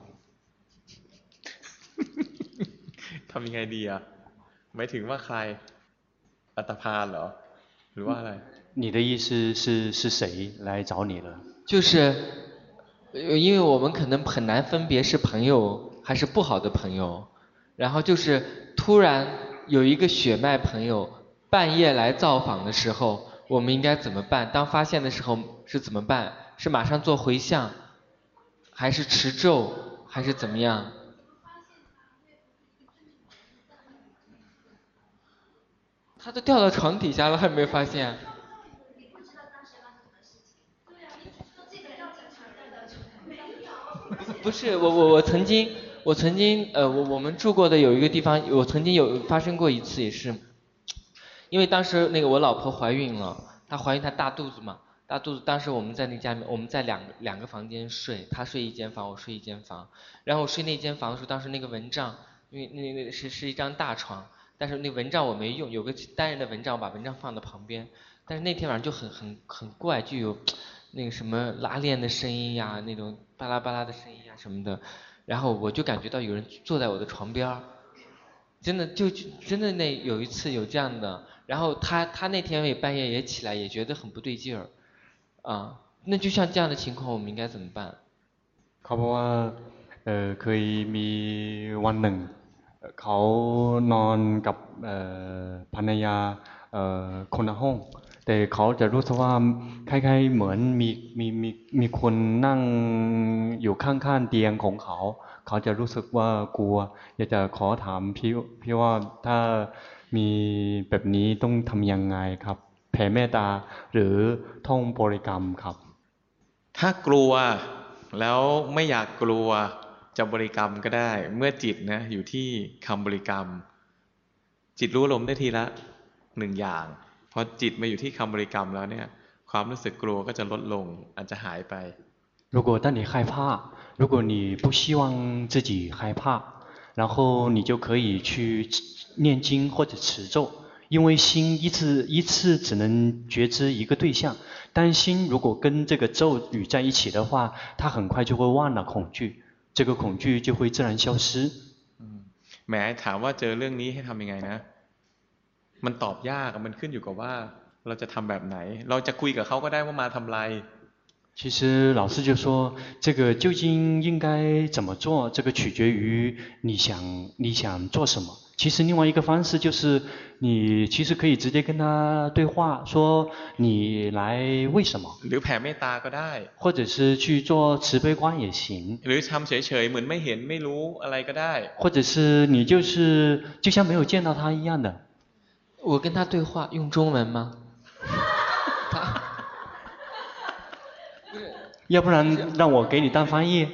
ทำยังไงดีอ่ะหมายถึงว่าใครอัตภาลเหรอหรือว่าอะไร你的意思是是谁来找你了？ 就是因为我们可能很难分别是朋友还是不好的朋友，然后就是突然有一个血脉朋友半夜来造访的时候， 我们应该怎么办？当发现的时候是怎么办？是马上做回向，还是持咒，还是怎么样？他都掉到床底下了，还没发现。不是我我我曾经我曾经呃我我们住过的有一个地方，我曾经有发生过一次，也是，因为当时那个我老婆怀孕了，她怀孕她大肚子嘛，大肚子，当时我们在那家我们在两两个房间睡，她睡一间房，我睡一间房，然后我睡那间房的时候，当时那个蚊帐，因为那那是是一张大床，但是那蚊帐我没用，有个单人的蚊帐，我把蚊帐放在旁边，但是那天晚上就很很很怪，就有那个什么拉链的声音呀，那种巴拉巴拉的声音呀什么的，然后我就感觉到有人坐在我的床边，真的就真的那有一次有这样的，然后他他那天也半夜也起来也觉得很不对劲儿，啊，那就像这样的情况我们应该怎么办？ เขาบอกว่าเออเคยมีวันหนึ่งเขานอนกับเอ่อภรรยาเอ่อคนละห้องแต่เขาจะรู้สึกว่าคล้ายๆเหมือนมีมีมีมีคนนั่งอยู่ข้างๆเตียงของเขาเขาจะรู้สึกว่ากลัวอยากจะขอถามพี่พี่ว่าถ้ามีแบบนี้ต้องทำยังไงครับแผ่เมตตาหรือท่องบริกรรมครับถ้ากลัวแล้วไม่อยากกลัวจะบริกรรมก็ได้เมื่อจิตนะอยู่ที่คำบริกรรมจิตรู้ลมได้ทีละหนึ่งอย่างพอจิตมาอยู่ที่คำบริกรรมแล้วเนี่ยความรู้สึกกลัวก็จะลดลงอาจจะหายไป如果当你害怕如果你不希望自己害怕然后你就可以去念经或者持咒因为心一次一次只能觉知一个对象但心如果跟这个咒语在一起的话它很快就会忘了恐惧这个恐惧就会自然消失แหมถามว่าเจอเรื่องนี้ให้ทำยังไงนะมันตอบยากมันขึ้นอยู่กับว่าเราจะทำแบบไหนเราจะคุยกับเขาก็ได้ว่ามาทำไร其实老师就说这个究竟应该怎么做这个取决于你想你想做什么其实另外一个方式就是你其实可以直接跟他对话说你来为什么หรือแผ่เมตตาก็ได้或者是去做慈悲观也行หรือทำเฉยๆเหมือนไม่เห็นไม่รู้อะไรก็ได้或者是你就是就像没有见到他一样的我跟他对话用中文吗他要不然让我给你当翻译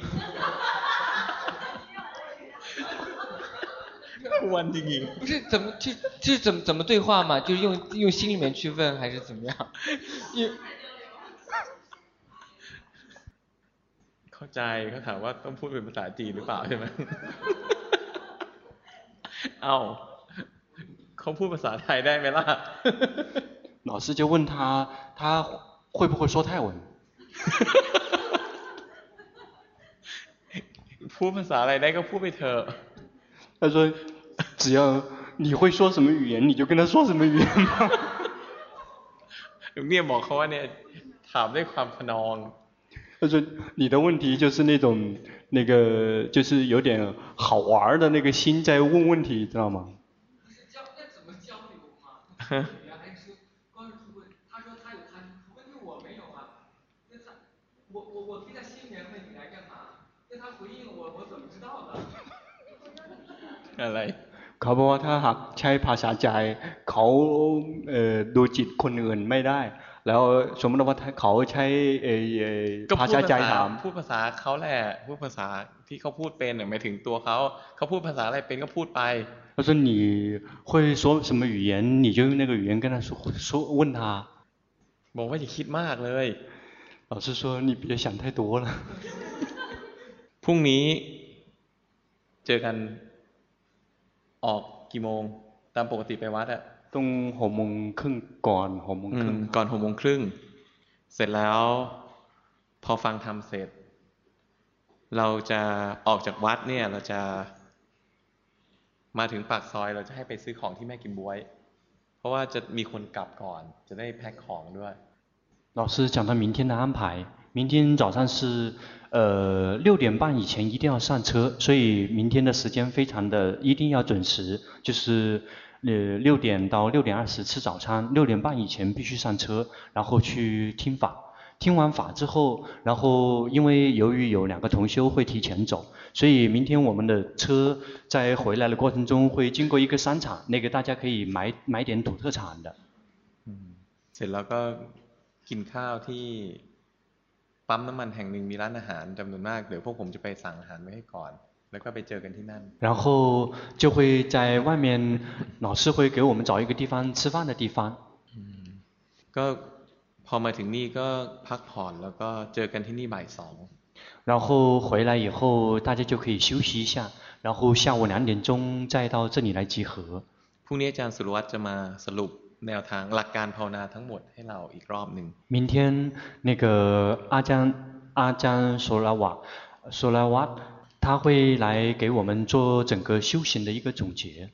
不是怎么就就是怎么怎么对话嘛就是用用心里面去问还是怎么样เข้าใจเขาถามว่าต้องพูดเป็นภาษาจีนหรือเปล่าใช่ไหมเอ้าเขาพูดภาษาไทยได้ไหมล่ะ老师就问他他会不会说泰文พูดภาษาอะไรได้ก็พูดไปเถอะ他说只要你会说什么语言你就跟他说什么语言吧เนี่ยบอกเขาว่าเนี่ยถามด้วยความขนอง他说你的问题就是那种那个就是有点好玩的那个心在问问题知道吗不是交那怎么交流吗原来是光是问他说他有他问题我没有啊那他我我我可以在心里面问你来干嘛那他回应我我怎么知道的อะไรเขาบอกว่าถ้าหากใช้ภาษาใจเขาเอ่อดูจิตคนอื่นไม่ได้แล้วสมมติว่าเขาใช้เอ่อภาษาใจถามพูดภาษาเขาแหละพูดภาษาที่เขาพูดเป็นหมายถึงตัวเขาเขาพูดภาษาอะไรเป็นก็พูดไป他说你会说什么语言你就用那个语言跟他说说问他บอกว่าอย่าคิดมากเลย老师说你别想太多了พรุ่งนี้เจอกันออกกี่โมงตามปกติไปวัดอะต้องหกโมงครึ่งก่อนหกโมงครึ่งก่อนหกโมงครึ่งเสร็จแล้วพอฟังธรรมเสร็จเราจะออกจากวัดเนี่ยเราจะมาถึงปากซอยเราจะให้ไปซื้อของที่แม่กิมบ๊วยเพราะว่าจะมีคนกลับก่อนจะได้แพ็คของด้วย老师讲到明天的安排明天早上是呃六点半以前一定要上车所以明天的时间非常的一定要准时就是呃六点到六点二十吃早餐，六点半以前必须上车，然后去听法。听完法之后，然后因为由于有两个同修会提前走，所以明天我们的车在回来的过程中会经过一个商场，那个大家可以买买点土特产的。 เสร็จแล้วก็กินข้าวที่ปั๊มน้ำมันแห่งหนึ่งมีร้านอาหารจำนวนมากเดี๋ยวพวกผมจะไปสั่งอาหารไว้ให้ก่อนแล้วก็ไปเจอกันที่นั่น然后就会在外面老师会给我们找一个地方吃饭的地方ก็พอมาถึงนี่ก็พักผ่อนแล้วก็เจอกันที่นี่บ่ายสอง然后回来以后大家就可以休息一下然后下午两点钟再到这里来集合พรุ่งนี้อาจารย์สุรวัตรจะมาสรุปแนวทางหลักการภาวนาทั้งหมดให้เราอีกรอบหนึ่ง明天那个阿江阿江索拉瓦索拉瓦他会来给我们做整个修行的一个总结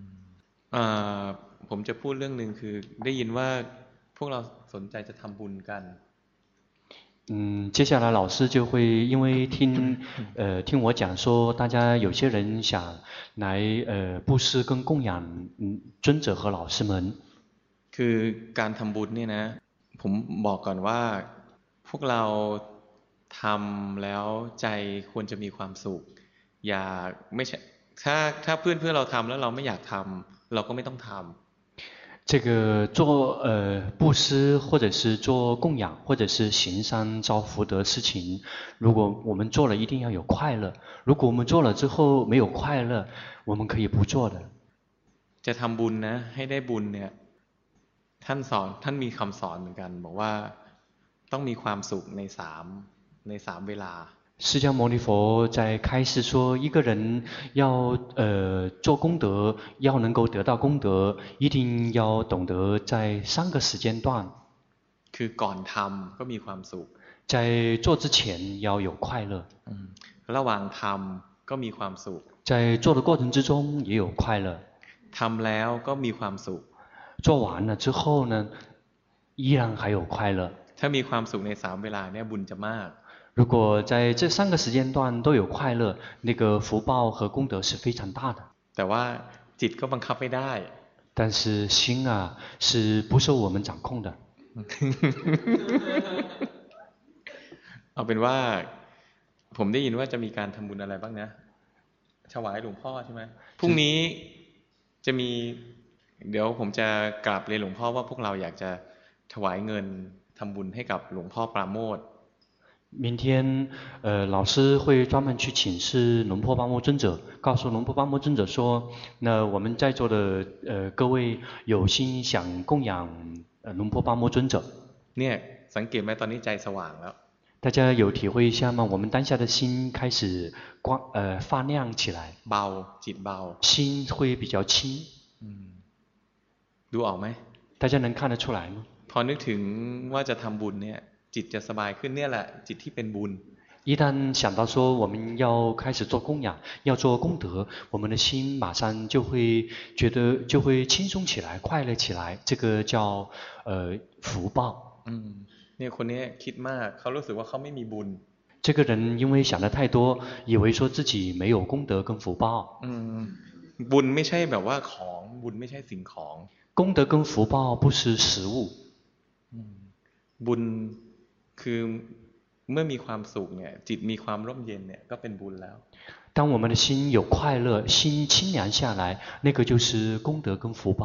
ผมจะพูดเรื่องนึงคือได้ยินว่าพวกเราสนใจจะทำบุญกัน嗯，接下来老师就会因为听呃听我讲说，大家有些人想来呃布施跟供养嗯尊者和老师们。 คือการทำบุญเนี่ยนะผมบอกก่อนว่าพวกเราทำแล้วใจควรจะมีความสุขอย่าไม่ใช่ถ้าถ้าเพื่อนเพื่อนเราทำแล้วเราไม่อยากทำเราก็ไม่ต้องทำ这个做呃布施或者是做供养或者是行善招福德事情，如果我们做了一定要有快乐。如果我们做了之后没有快乐，我们可以不做的。 จะทำบุญนะให้ได้บุญเนี่ยท่านสอนท่านมีคำสอนเหมือนกันบอกว่าต้องมีความสุขในสามในสามเวลา释迦牟尼佛在开示说，一个人要呃做功德，要能够得到功德，一定要懂得在三个时间段。 คือก่อนทำก็มีความสุข在做之前要有快乐。 ระหว่างทำก็มีความสุข在做的过程之中也有快乐。 ทำแล้วก็มีความสุข做完了之后呢，依然还有快乐。 ถ้ามีความสุขในสามเวลาเนี่ยบุญจะมาก如果在这三个时间段都有快乐，那个福报和功德是非常大的。 แต่ว่าจิตก็บังคับไม่ได้但是心啊是不受我们掌控的。 เอาเป็นว่าผมได้ยินว่าจะมีการทำบุญอะไรบ้างนะถวายหลวงพ่อใช่ไหมพรุ่งนี้จะมีเดี๋ยวผมจะกราบเรียนหลวงพ่อว่าพวกเราอยากจะถวายเงินทำบุญให้กับหลวงพ่อปราโมทย์明天，呃，老师会专门去请示龙婆巴摩尊者，告诉龙婆巴摩尊者说，那我们在座的呃各位有心想供养呃龙婆巴摩尊者。 เนี่ยสังเกตไหมตอนนี้ใจสว่างแล้ว大家有体会一下吗？我们当下的心开始光呃发亮起来。 เบาจิตเบา心会比较轻。 ดูออกไหม大家能看得出来吗？ พอนึกถึงว่าจะทำบุญเนี่ยจิตจะสบายขึ้นเนี่ยแหละจิตที่เป็นบุญ一旦想到说我们要开始做供养要做功德我们的心马上就会觉得就会轻松起来快乐起来这个叫呃福报เนี่ยคนนี้คิดมากเขารู้สึกว่าเขาไม่มีบุญ这个人因为想的太多以为说自己没有功德跟福报บุญไม่ใช่แบบว่าของบุญไม่ใช่สิ่งของ功德跟福报不是实物บุญคือเมื่อมีความสุขเนี่ยจิตมีความร่มเย็นเนี่ยก็เป็นบุญแล้ว当我们的心有快乐心清凉下来那个就是功德跟福报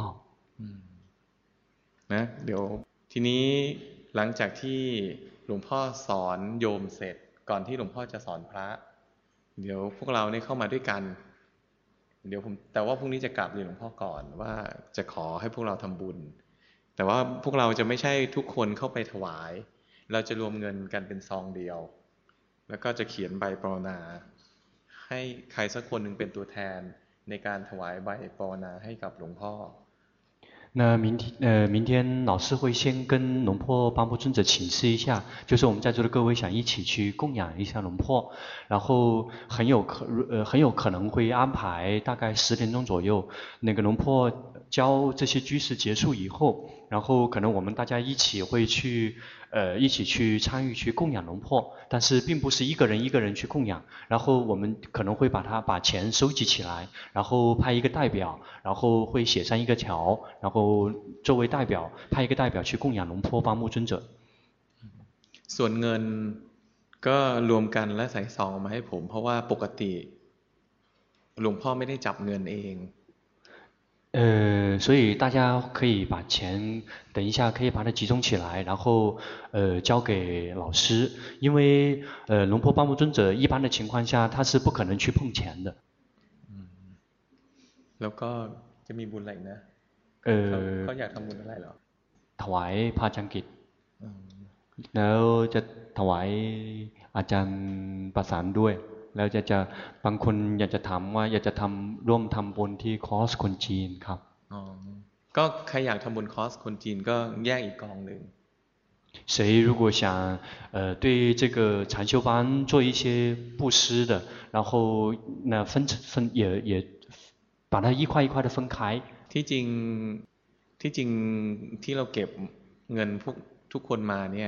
นะเดี๋ยวทีนี้หลังจากที่หลวงพ่อสอนโยมเสร็จก่อนที่หลวงพ่อจะสอนพระเดี๋ยวพวกเราเนี่ยเข้ามาด้วยกันเดี๋ยวผมแต่ว่าพรุ่งนี้จะกราบเรียนหลวงพ่อก่อนว่าจะขอให้พวกเราทำบุญแต่ว่าพวกเราจะไม่ใช่ทุกคนเข้าไปถวายเราจะรวมเงินกันเป็นซองเดียวแล้วก็จะเขียนใบปรนนาให้ใครสักคนหนึ่งเป็นตัวแทนในการถวายใบปรนนาให้กับหลวงพ่อ那明天呃，明天老师会先跟龙婆巴摩尊者请示一下，就是我们在座的各位想一起去供养一下龙婆，然后很有可呃很有可能会安排大概十点钟左右，那个龙婆教这些居士结束以后，然后可能我们大家一起会去呃一起去参与去供养龙婆，但是并不是一个人一个人去供养，然后我们可能会把它把钱收集起来，然后派一个代表，然后会写上一个条，然后作为代表派一个代表去供养龙婆巴木尊者。 ส่วนเงินก็รวมกันและใส่ซองมาให้ผมเพราะว่าปกติหลวงพ่อไม่ได้จับเงินเอง呃，所以大家可以把钱，等一下可以把它集中起来，然后呃交给老师，因为呃龙婆巴木尊者一般的情况下他是不可能去碰钱的。 แล้วก็จะมีบุญอะไรนะเออเขาอยากทำบุญอะไรเหรอถวายพระอาจารย์กิจแล้วจะถวายอาจารย์ประสานด้วยแล้วจะจะบางคนอยากจะถามว่าอยากจะทำร่วมทำบุญที่คอร์สคนจีนครับอ๋อก็ใครอยากทำบุญคอร์สคนจีนก็แยกอีกกองหนึ่ง谁如果想呃对这个禅修班做一些布施的，然后那分分也也把它一块一块的分开。 ที่จริงที่จริงที่เราเก็บเงินพวกทุกคนมาเนี่ย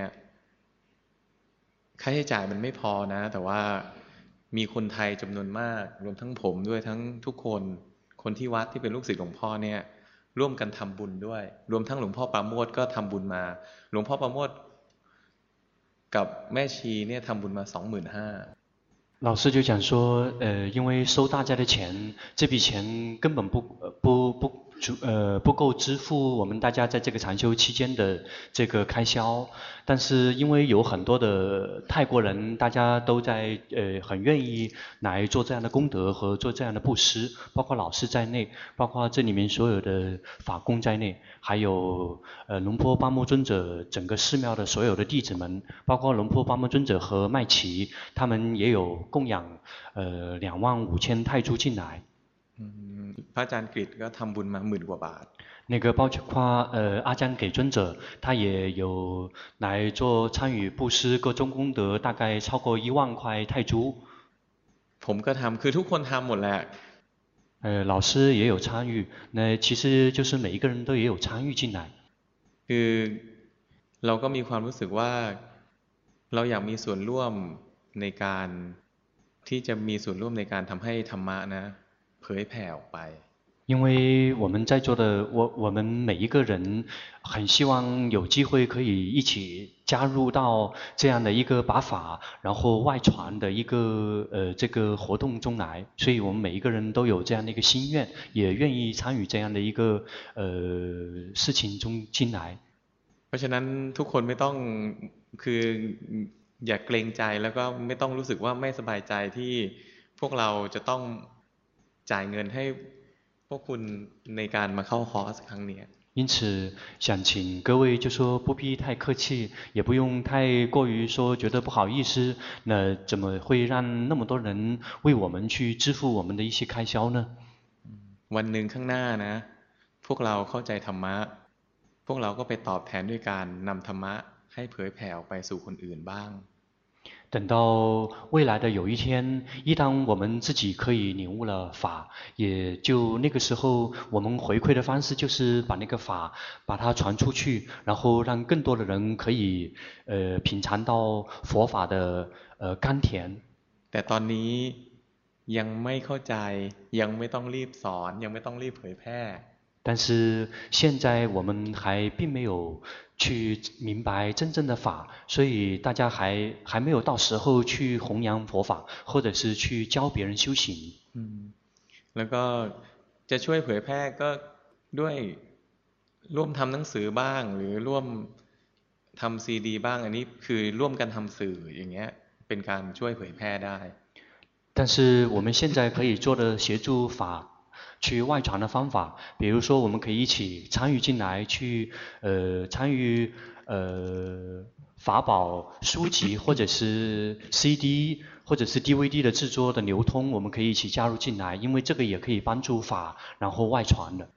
ค่าใช้จ่ายมันไม่พอนะแต่ว่ามีคนไทยจำนวนมากรวมทั้งผมด้วยทั้งทุกคนคนที่วัดที่เป็นลูกศิษย์หลวงพ่อเนี่ยร่วมกันทำบุญด้วยรวมทั้งหลวงพ่อปราโมทย์ก็ทำบุญมาหลวงพ่อปราโมทย์กับแม่ชีเนี่ยทำบุญมาสองหมื่นห้า老师就讲说，呃，因为收大家的钱，这笔钱根本不不不足，呃，不够支付我们大家在这个禅修期间的这个开销。但是因为有很多的泰国人，大家都在呃很愿意来做这样的功德和做这样的布施，包括老师在内，包括这里面所有的法工在内，还有呃龙坡巴木尊者整个寺庙的所有的弟子们，包括龙坡巴木尊者和麦琪，他们也有供养呃两万五千泰铢进来。 嗯，พระอาจารย์กฤษก็ทำบุญมาหมื่นกว่าบาท。 那个包括呃阿江给尊者，他也有来做参与布施各种功德，大概超过一万块泰铢。 ผมก็ทำคือทุกคนทำหมดแหละ。 呃，老师也有参与，那其实就是每一个人都也有参与进来。 คือเราก็มีความรู้สึกว่าเราอยากมีส่วนร่วมในการที่จะมีส่วนร่วมในการทำให้ธรรมะนะเผยแผ่ออกไป因为我们在座的我我们每一个人很希望有机会可以一起加入到这样的一个把法然后外传的一个呃这个活动中来，所以我们每一个人都有这样的一个心愿，也愿意参与这样的一个呃事情中进来。 เพราะฉะนั้นทุกคนไม่ต้องคืออย่าเกรงใจแล้วก็ไม่ต้องรู้สึกว่าไม่สบายใจที่พวกเราจะต้องจ่ายเงินให้พวกคุณในการมาเข้าคอร์สครั้งนี้因此想请各位就说不必太客气，也不用太过于说觉得不好意思，那怎么会让那么多人为我们去支付我们的一些开销呢？ วันหนึ่งข้างหน้านะพวกเราเข้าใจธรรมะพวกเราก็ไปตอบแทนด้วยการนำธรรมะให้เผยแผ่ออกไปสู่คนอื่นบ้าง等到未来的有一天，一当我们自己可以领悟了法，也就那个时候，我们回馈的方式就是把那个法把它传出去，然后让更多的人可以呃品尝到佛法的呃甘甜。 แต่ตอนนี้ยังไม่เข้าใจยังไม่ต้องรีบสอนยังไม่ต้องรีบเผยแพร่但是现在我们还并没有去明白真正的法，所以大家还还没有到时候去弘扬佛法，或者是去教别人修行。 嗯，แล้วก็จะช่วยเผยแพร่ก็ด้วยร่วมทำหนังสือบ้างหรือร่วมทำซีดีบ้างอันนี้คือร่วมกันทำสื่ออย่างเงี้ยเป็นการช่วยเผยแพร่ได้但是我们现在可以做的协助法去外传的方法，比如说我们可以一起参与进来，去呃参与呃法宝书籍或者是 C D 或者是 D V D 的制作的流通，我们可以一起加入进来，因为这个也可以帮助法然后外传的。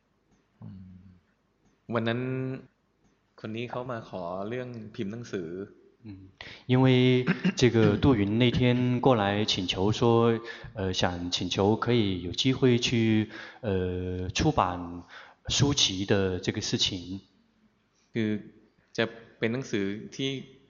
วันนั้นคนนี้เขามาขอเรื่องพิมพ์หนังสือ嗯，因为这个杜云那天过来请求说，呃，想请求可以有机会去呃出版书籍的这个事情。 คือจะเป็นหนังสือที่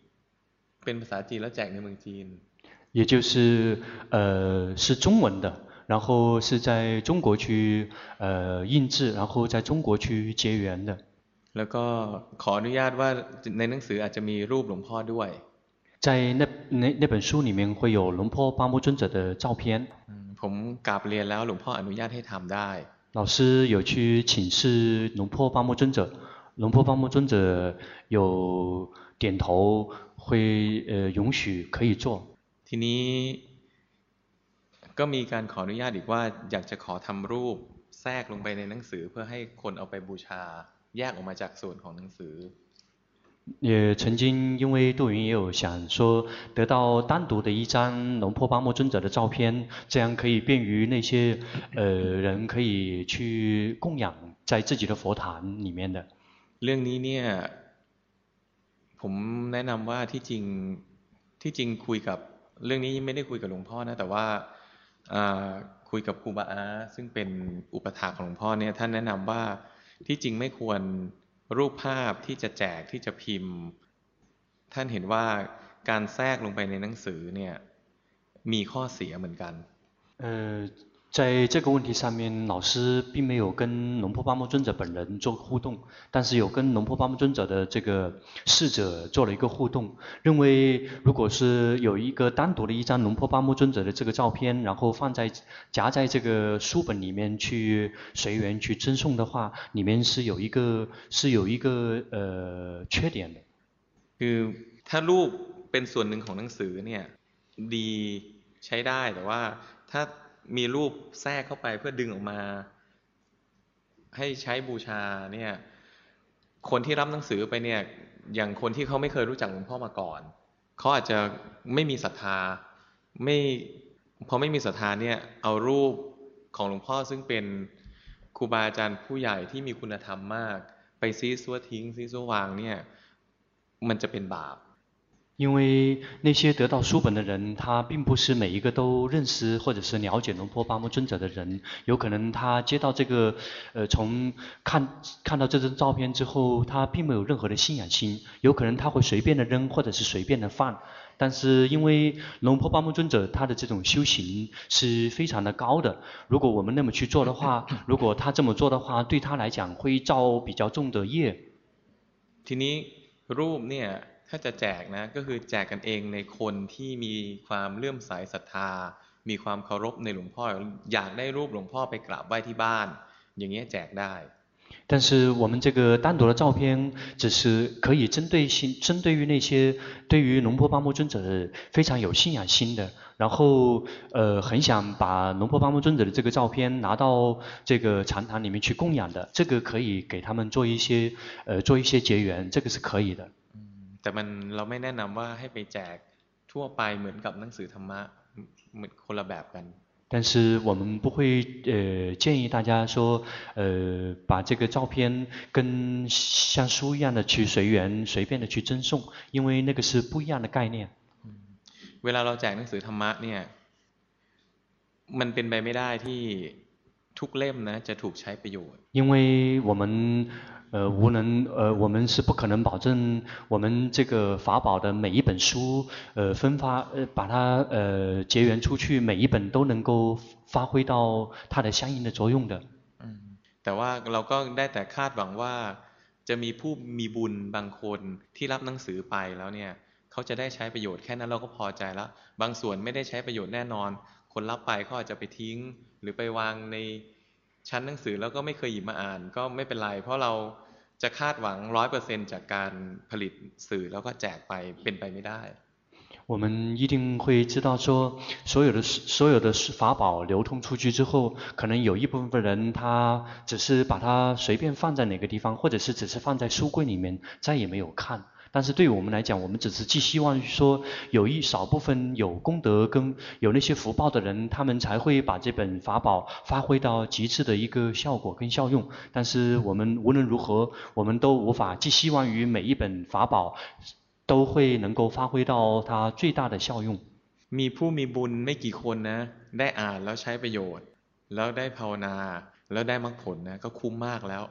เป็นภาษาจีนแล้วแจกในเมืองจีน也就是呃是中文的，然后是在中国去呃印制，然后在中国去结缘的。 แล้วก็ขออนุญาตว่าในหนังสืออาจจะมีรูปหลวงพ่อด้วย在那那那本书里面会有龙坡巴木尊者的照片。 ผมกราบเรียนแล้วหลวงพ่ออนุญาตให้ทำได้老师有去请示龙坡巴木尊者，龙坡巴木尊者有点头，会呃允许可以做。 ทีนี้ก็มีการขออนุญาตอีกว่าอยากจะขอทำรูปแทรกลงไปในหนังสือเพื่อให้คนเอาไปบูชาแยกออกมาจากส่วนของหนังสือ也曾经因为杜云也有想说得到单独的一张龙坡巴木尊者的照片，这样可以便于那些呃人可以去供养在自己的佛坛里面的。 เรื่องนี้เนี่ยผมแนะนำว่าที่จริงที่จริงคุยกับเรื่องนี้ไม่ได้คุยกับหลวงพ่อนะแต่ว่าคุยกับครูบาอาซึ่งเป็นอุปถากของหลวงพ่อเนี่ยท่านแนะนำว่าที่จริงไม่ควรรูปภาพที่จะแจกที่จะพิมพ์ท่านเห็นว่าการแทรกลงไปในหนังสือเนี่ยมีข้อเสียเหมือนกัน呃在这个问题上面，老师并没有跟龙坡巴木尊者本人做互动，但是有跟龙坡巴木尊者的这个侍者做了一个互动，认为如果是有一个单独的一张龙坡巴木尊者的这个照片，然后放在夹在这个书本里面去随缘去赠送的话，里面是有一个是有一个呃缺点的。 คือถ้ารูปเป็นส่วนหนึ่งของหนังสือเนี่ยดีใช้ได้แต่ว่าถ้ามีรูปแทรกเข้าไปเพื่อดึงออกมาให้ใช้บูชาเนี่ยคนที่รับหนังสือไปเนี่ยอย่างคนที่เขาไม่เคยรู้จักหลวงพ่อมาก่อนเขาอาจจะไม่มีศรัทธาไม่พอไม่มีศรัทธาเนี่ยเอารูปของหลวงพ่อซึ่งเป็นครูบาอาจารย์ผู้ใหญ่ที่มีคุณธรรมมากไปซีซัวทิ้งซีซัววางเนี่ยมันจะเป็นบาป因为那些得到书本的人，他并不是每一个都认识或者是了解龙坡巴木尊者的人，有可能他接到这个，呃，从看看到这张照片之后，他并没有任何的信仰心，有可能他会随便的扔或者是随便的放，但是因为龙坡巴木尊者他的这种修行是非常的高的，如果我们那么去做的话，如果他这么做的话，对他来讲会造比较重的业。 ทีนี้รูปเนี่ยถ้าจะแจกนะก็คือแจกกันเองในคนที่มีความเลื่อมใสศรัทธามีความเคารพในหลวงพ่ออยากได้รูปหลวงพ่อไปกราบไหว้ที่บ้านอย่างเงี้ยแจกได้但是我们这个单独的照片只是可以针对性针对于那些对于龙坡巴木尊者非常有信仰心的，然后呃很想把龙坡巴木尊者的这个照片拿到这个禅堂里面去供养的，这个可以给他们做一些呃做一些结缘，这个是可以的。 แต่มันเราไม่แนะนำว่าให้ไปแจกทั่วไปเหมือนกับหนังสือธรรมะคนละแบบกัน但是我们不会呃建议大家说呃把这个照片跟像书一样的去随缘随便的去赠送，因为那个是不一样的概念。 เวลาเราแจกหนังสือธรรมะเนี่ยมันเป็นไปไม่ได้ที่ทุกเล่มนะจะถูกใช้ประโยชน์因为我们呃，无能呃，我们是不可能保证我们这个法宝的每一本书呃分发呃把它呃结缘出去，每一本都能够发挥到它的相应的作用的。 แต่ว่าเราก็ได้แต่คาดหวังว่าจะมีผู้มีบุญบางคนที่รับหนังสือไปแล้วเนี่ยเขาจะได้ใช้ประโยชน์แค่นั้นเราก็พอใจแล้วบางส่วนไม่ได้ใช้ประโยชน์แน่นอนคนรับไปเขาอาจจะไปทิ้งหรือไปวางในชั้นหนังสือแล้วก็ไม่เคยหยิบมาอ่านก็ไม่เป็นไรเพราะเราจะคาดหวัง ร้อยเปอร์เซ็นต์ จากการผลิตสื่อแล้วก็แจกไปเป็นไปไม่ได้我们一定会知道说所有的所有的法宝流通出去之后，可能有一部分人他只是把它随便放在哪个地方，或者是只是放在书柜里面再也没有看。但是对于我们来讲，我们只是寄希望说有一少部分有功德跟有那些福报的人，他们才会把这本法宝发挥到极致的一个效果跟效用。但是我们无论如何，我们都无法寄希望于每一本法宝都会能够发挥到它最大的效用。 มีผู้มีบุญไม่กี่คนนะได้อ่านแล้วใช้ประโยชน์แล้วได้ภาวนาแล้วได้มรรคผลนะก็คุ้มมากแล้ว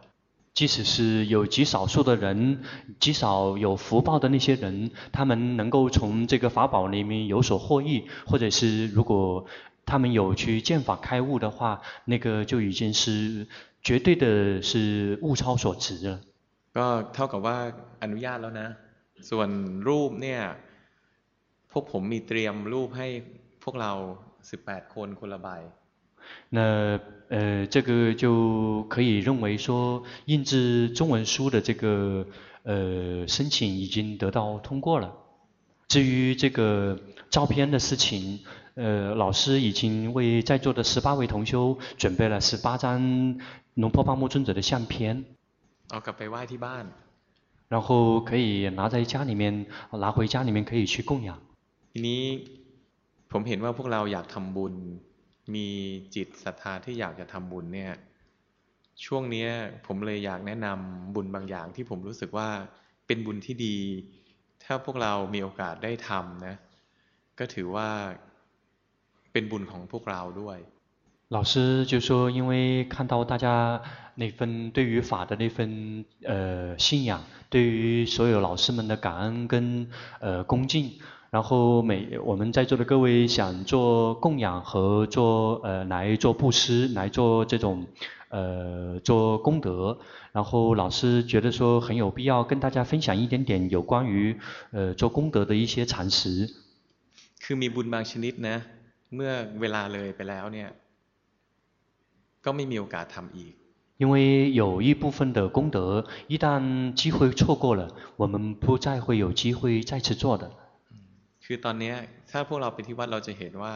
即使是有极少数的人，极少有福报的那些人，他们能够从这个法宝里面有所获益，或者是如果他们有去见法开悟的话，那个就已经是绝对的是物超所值了。 ก็เท่ากับว่าอนุญาตแล้วนะส่วนรูปเนี่ยพวกผมมีเตรียมรูปให้พวกเราสิบแปดคนคนละใบ那呃，这个就可以认为说，印制中文书的这个呃申请已经得到通过了。至于这个照片的事情，呃，老师已经为在座的十八位同修准备了十八张龙婆巴木尊者的相片。 เอากลับไปไหว้ที่บ้าน然后可以拿在家里面，拿回家里面可以去供养。 ทีนี้ผมเห็นว่าพวกเราอยากทำบุญมีจิตศรัทธาที่อยากจะทำบุญเนี่ยช่วงนี้ผมเลยอยากแนะนำบุญบางอย่างที่ผมรู้สึกว่าเป็นบุญที่ดีถ้าพวกเรามีโอกาสได้ทำนะก็ถือว่าเป็นบุญของพวกเราด้วย老师就说，因为看到大家那份对于法的那份呃信仰，对于所有老师们的感恩跟呃恭敬，然后每我们在座的各位想做供养和做呃来做布施，来做这种呃做功德，然后老师觉得说很有必要跟大家分享一点点有关于呃做功德的一些常识。 คือมีบุญบางชนิดนะเมื่อเวลาเลยไปแล้วเนี่ยก็ไม่มีโอกาสทำอีก因为有一部分的功德，一旦机会错过了，我们不再会有机会再次做的。 คือตอนนี้ถ้าพวกเราไปที่วัดเราจะเห็นว่า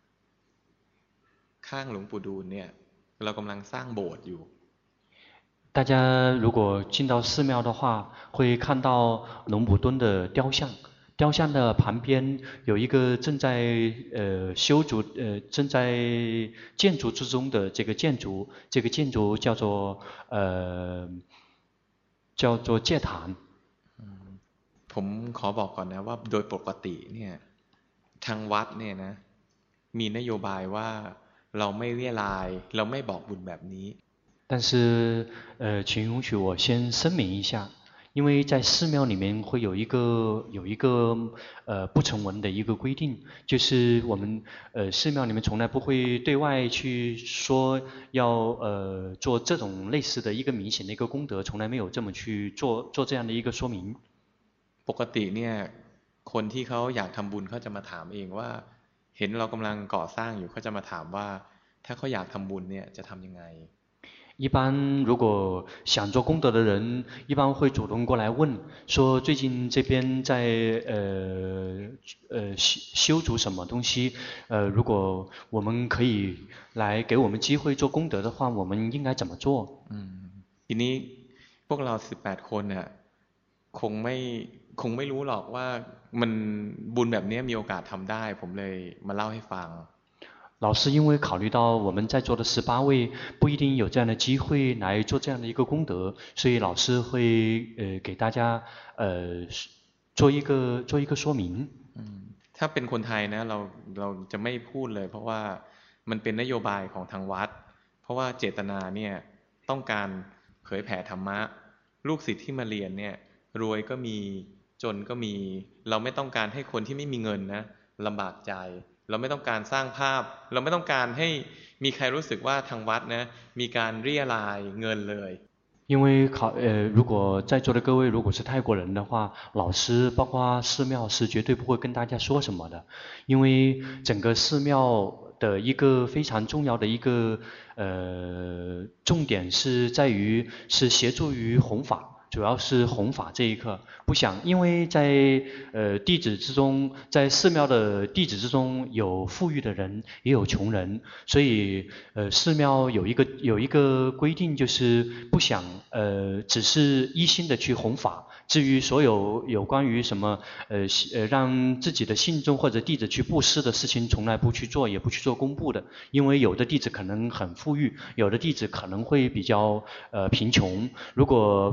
ข้างหลวงปู่ดูลเนี่ยเรากำลังสร้างโบสถ์อยู่大家如果进到寺庙的话，会看到龙普敦的雕像。雕像的旁边有一个正在呃修筑呃正在建筑之中的这个建筑，这个建筑叫做呃叫做戒坛。 ผมขอบอกก่อนนะว่าโดยปกติเนี่ยทางวัดเนี่ยนะมีนโยบายว่าเราไม่เรียรายเราไม่บอกบุญแบบนี้但是呃请允许我先声明一下。因为在寺庙里面会有一个有一个呃不成文的一个规定，就是我们呃寺庙里面从来不会对外去说要呃做这种类似的一个明显的一个功德，从来没有这么去做做这样的一个说明。 ปกติเนี่ยคนที่เขาอยากทำบุญเขาจะมาถามเองว่าเห็นเรากำลังก่อสร้างอยู่เขาจะมาถามว่าถ้าเขาอยากทำบุญเนี่ยจะทำยังไง一般如果想做功德的人，一般会主动过来问，说最近这边在呃呃修修筑什么东西，呃如果我们可以来给我们机会做功德的话，我们应该怎么做？ 嗯，ทีนี้พวกเราสิบแปดคนเนี่ยคงไม่คงไม่รู้หรอกว่ามันบุญแบบนี้มีโอกาสทำได้ผมเลยมาเล่าให้ฟัง老师因为考虑到我们在座的十八位不一定有这样的机会来做这样的一个功德，所以老师会呃给大家呃做一个做一个说明。 ถ้าเป็นคนไทยนะเราเราจะไม่พูดเลยเพราะว่ามันเป็นนโยบายของทางวัดเพราะว่าเจตนาเนี่ยต้องการเผยแผ่ธรรมะลูกศิษย์ที่มาเรียนเนี่ยรวยก็มีจนก็มีเราไม่ต้องการให้คนที่ไม่มีเงินนะลำบากใจเราไม่ต้องการสร้างภาพเราไม่ต้องการให้มีใครรู้สึกว่าทางวัดนะมีการเรียรายเงินเลย因为考呃，如果在座的各位如果是泰国人的话，老师包括寺庙是绝对不会跟大家说什么的，因为整个寺庙的一个非常重要的一个呃重点是在于是协助于弘法。主要是弘法这一课，不想因为在呃弟子之中，在寺庙的弟子之中有富裕的人，也有穷人，所以呃寺庙有一个有一个规定，就是不想呃只是一心的去弘法。至于所有有关于什么呃呃让自己的信众或者弟子去布施的事情，从来不去做，也不去做公布的，因为有的弟子可能很富裕，有的弟子可能会比较呃贫穷，如果那样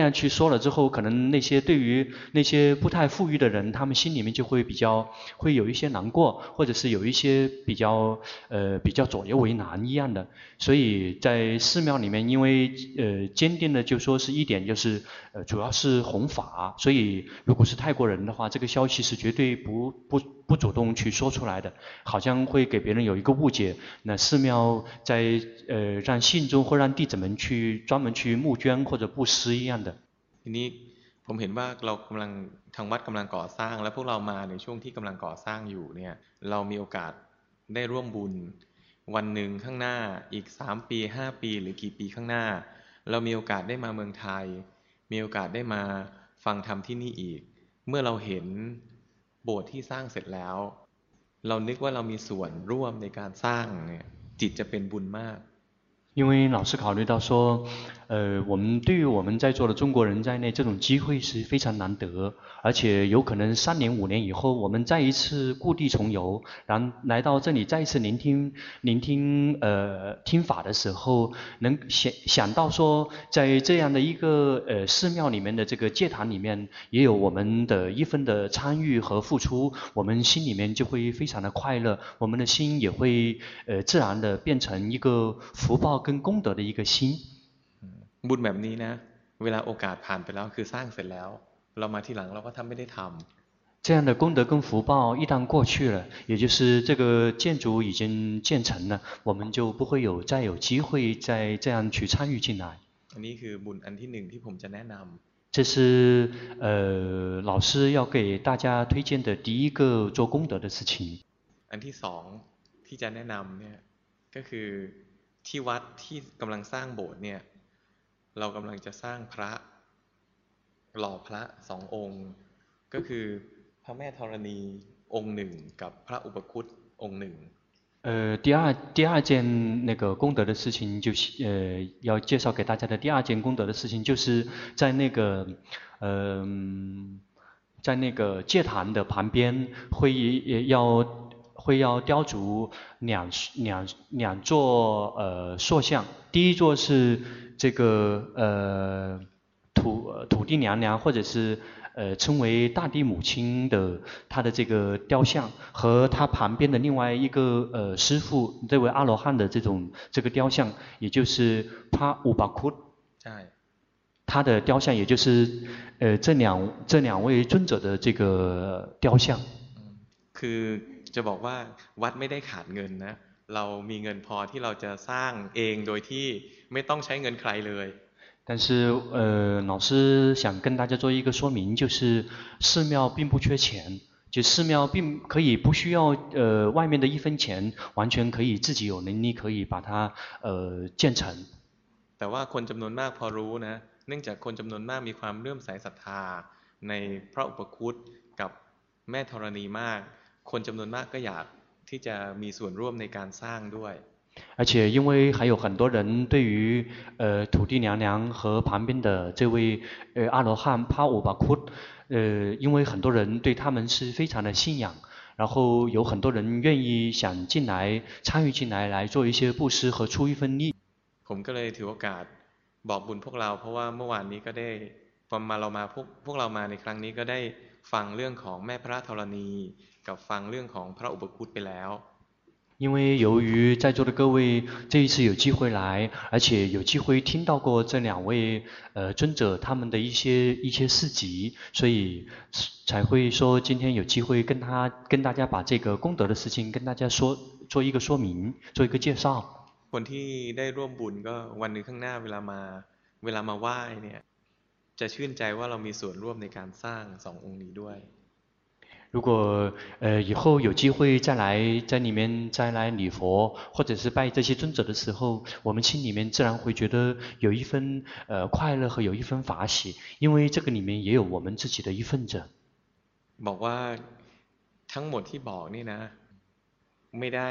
样去说了之后，可能那些对于那些不太富裕的人，他们心里面就会比较会有一些难过，或者是有一些比较呃比较左右为难一样的。所以在寺庙里面，因为呃坚定的就说是一点，就是呃主要是弘法，所以如果是泰国人的话，这个消息是绝对不不不主动去说出来的，好像会给别人有一个误解。那寺庙在呃让信众或让弟子们去专门去募捐或者布施一样的。 ทีนี้ผมเห็นว่าเรากำลังทางวัดกำลังก่อสร้างและพวกเรามาในช่วงที่กำลังก่อสร้างอยู่เนี่ยเรามีโอกาสได้ร่วมบุญวันหนึ่งข้างหน้าอีกสามปีห้าปีหรือกี่ปีข้างหน้าเรามีโอกาสได้มาเมืองไทยมีโอกาสได้มาฟังธรรมที่นี่อีกเมื่อเราเห็นโบสถ์ที่สร้างเสร็จแล้วเรานึกว่าเรามีส่วนร่วมในการสร้างเนี่ยจิตจะเป็นบุญมาก因为老师考虑到说，呃，我们对于我们在座的中国人在内，这种机会是非常难得，而且有可能三年五年以后，我们再一次故地重游，然后来到这里再一次聆听聆听呃听法的时候，能想想到说，在这样的一个呃寺庙里面的这个戒坛里面，也有我们的一分的参与和付出，我们心里面就会非常的快乐，我们的心也会呃自然的变成一个福报跟功德的一个心。 บุญแบบนี้นะเวลาโอกาสผ่านไปแล้วคือสร้างเสร็จแล้วเรามาทีหลังเราก็ทำไม่ได้ทำ这样的功德跟福报一旦过去了，也就是这个建筑已经建成了，我们就不会有再有机会再这样去参与进来。 อันนี้คือบุญอันที่หนึ่งที่ผมจะแนะนำ这是呃老师要给大家推荐的第一个做功德的事情。 อันที่สองที่จะแนะนำเนี่ยก็คือที่วัดที่กำลังสร้างโบสถ์เนี่ยเรากำลังจะสร้างพระหล่อพระสององค์ก็คือพระแม่ธรณีองค์หนึ่งกับพระอุปคุตองค์หนึ่ง呃，第二第二件那个功德的事情，就是呃要介绍给大家的第二件功德的事情，就是在那个呃在那个戒坛的旁边会要会要雕琢两两两座呃塑像，第一座是这个呃土土地娘娘或者是呃称为大地母亲的她的这个雕像，和她旁边的另外一个呃师父这位阿罗汉的这种这个雕像，也就是帕乌巴库，他的雕像，也就是呃这两这两位尊者的这个雕像。 คือจะบอกว่าวัดไม่ได้ขาดเงินนะเรามีเงินพอที่เราจะสร้างเองโดยที่ไม่ต้องใช้เงินใครเลย但是呃老师想跟大家做一个说明，就是寺庙并不缺钱，就寺庙并可以不需要呃外面的一分钱，完全可以自己有能力可以把它呃建成。 แต่ว่าคนจำนวนมากพอรู้นะเนื่องจากคนจำนวนมากมีความเลื่อมใสศรัทธาในพระอุปคุตกับแม่ธรณีมากคนจำนวนมากก็อยากที่จะมีส่วนร่วมในการสร้างด้วย而且因为还有很多人对于呃土地娘娘和旁边的这位呃阿罗汉帕乌巴库，呃因为很多人对他们是非常的信仰，然后有很多人愿意想进来参与进来来做一些布施和出一份力。 ผมก็เลยถือโอกาสบอกบุญพวกเราเพราะว่าเมื่อวานนี้ก็ได้พอมาเรามาพวกพวกเรามาในครั้งนี้ก็ได้ฟังเรื่องของแม่พระธรณีกับฟังเรื่องของพระอุปคุตไปแล้ว因为由于在座的各位这一次有机会来，而且有机会听到过这两位呃尊者他们的一些一些事迹，所以才会说今天有机会跟他跟大家把这个功德的事情跟大家说做一个说明，做一个介绍。 คนที่ได้ร่วมบุญก็วันหนึ่งข้างหน้าเวลามาเวลามาไหว้เนี่ยจะชื่นใจว่าเรามีส่วนร่วมในการสร้างสององค์นี้ด้วย如果呃以后有机会再来在里面再来礼佛，或者是拜这些尊者的时候，我们心里面自然会觉得有一分呃快乐和有一分法喜，因为这个里面也有我们自己的一份子。 บอกว่าทั้งหมดที่บอกนี่นะไม่ได้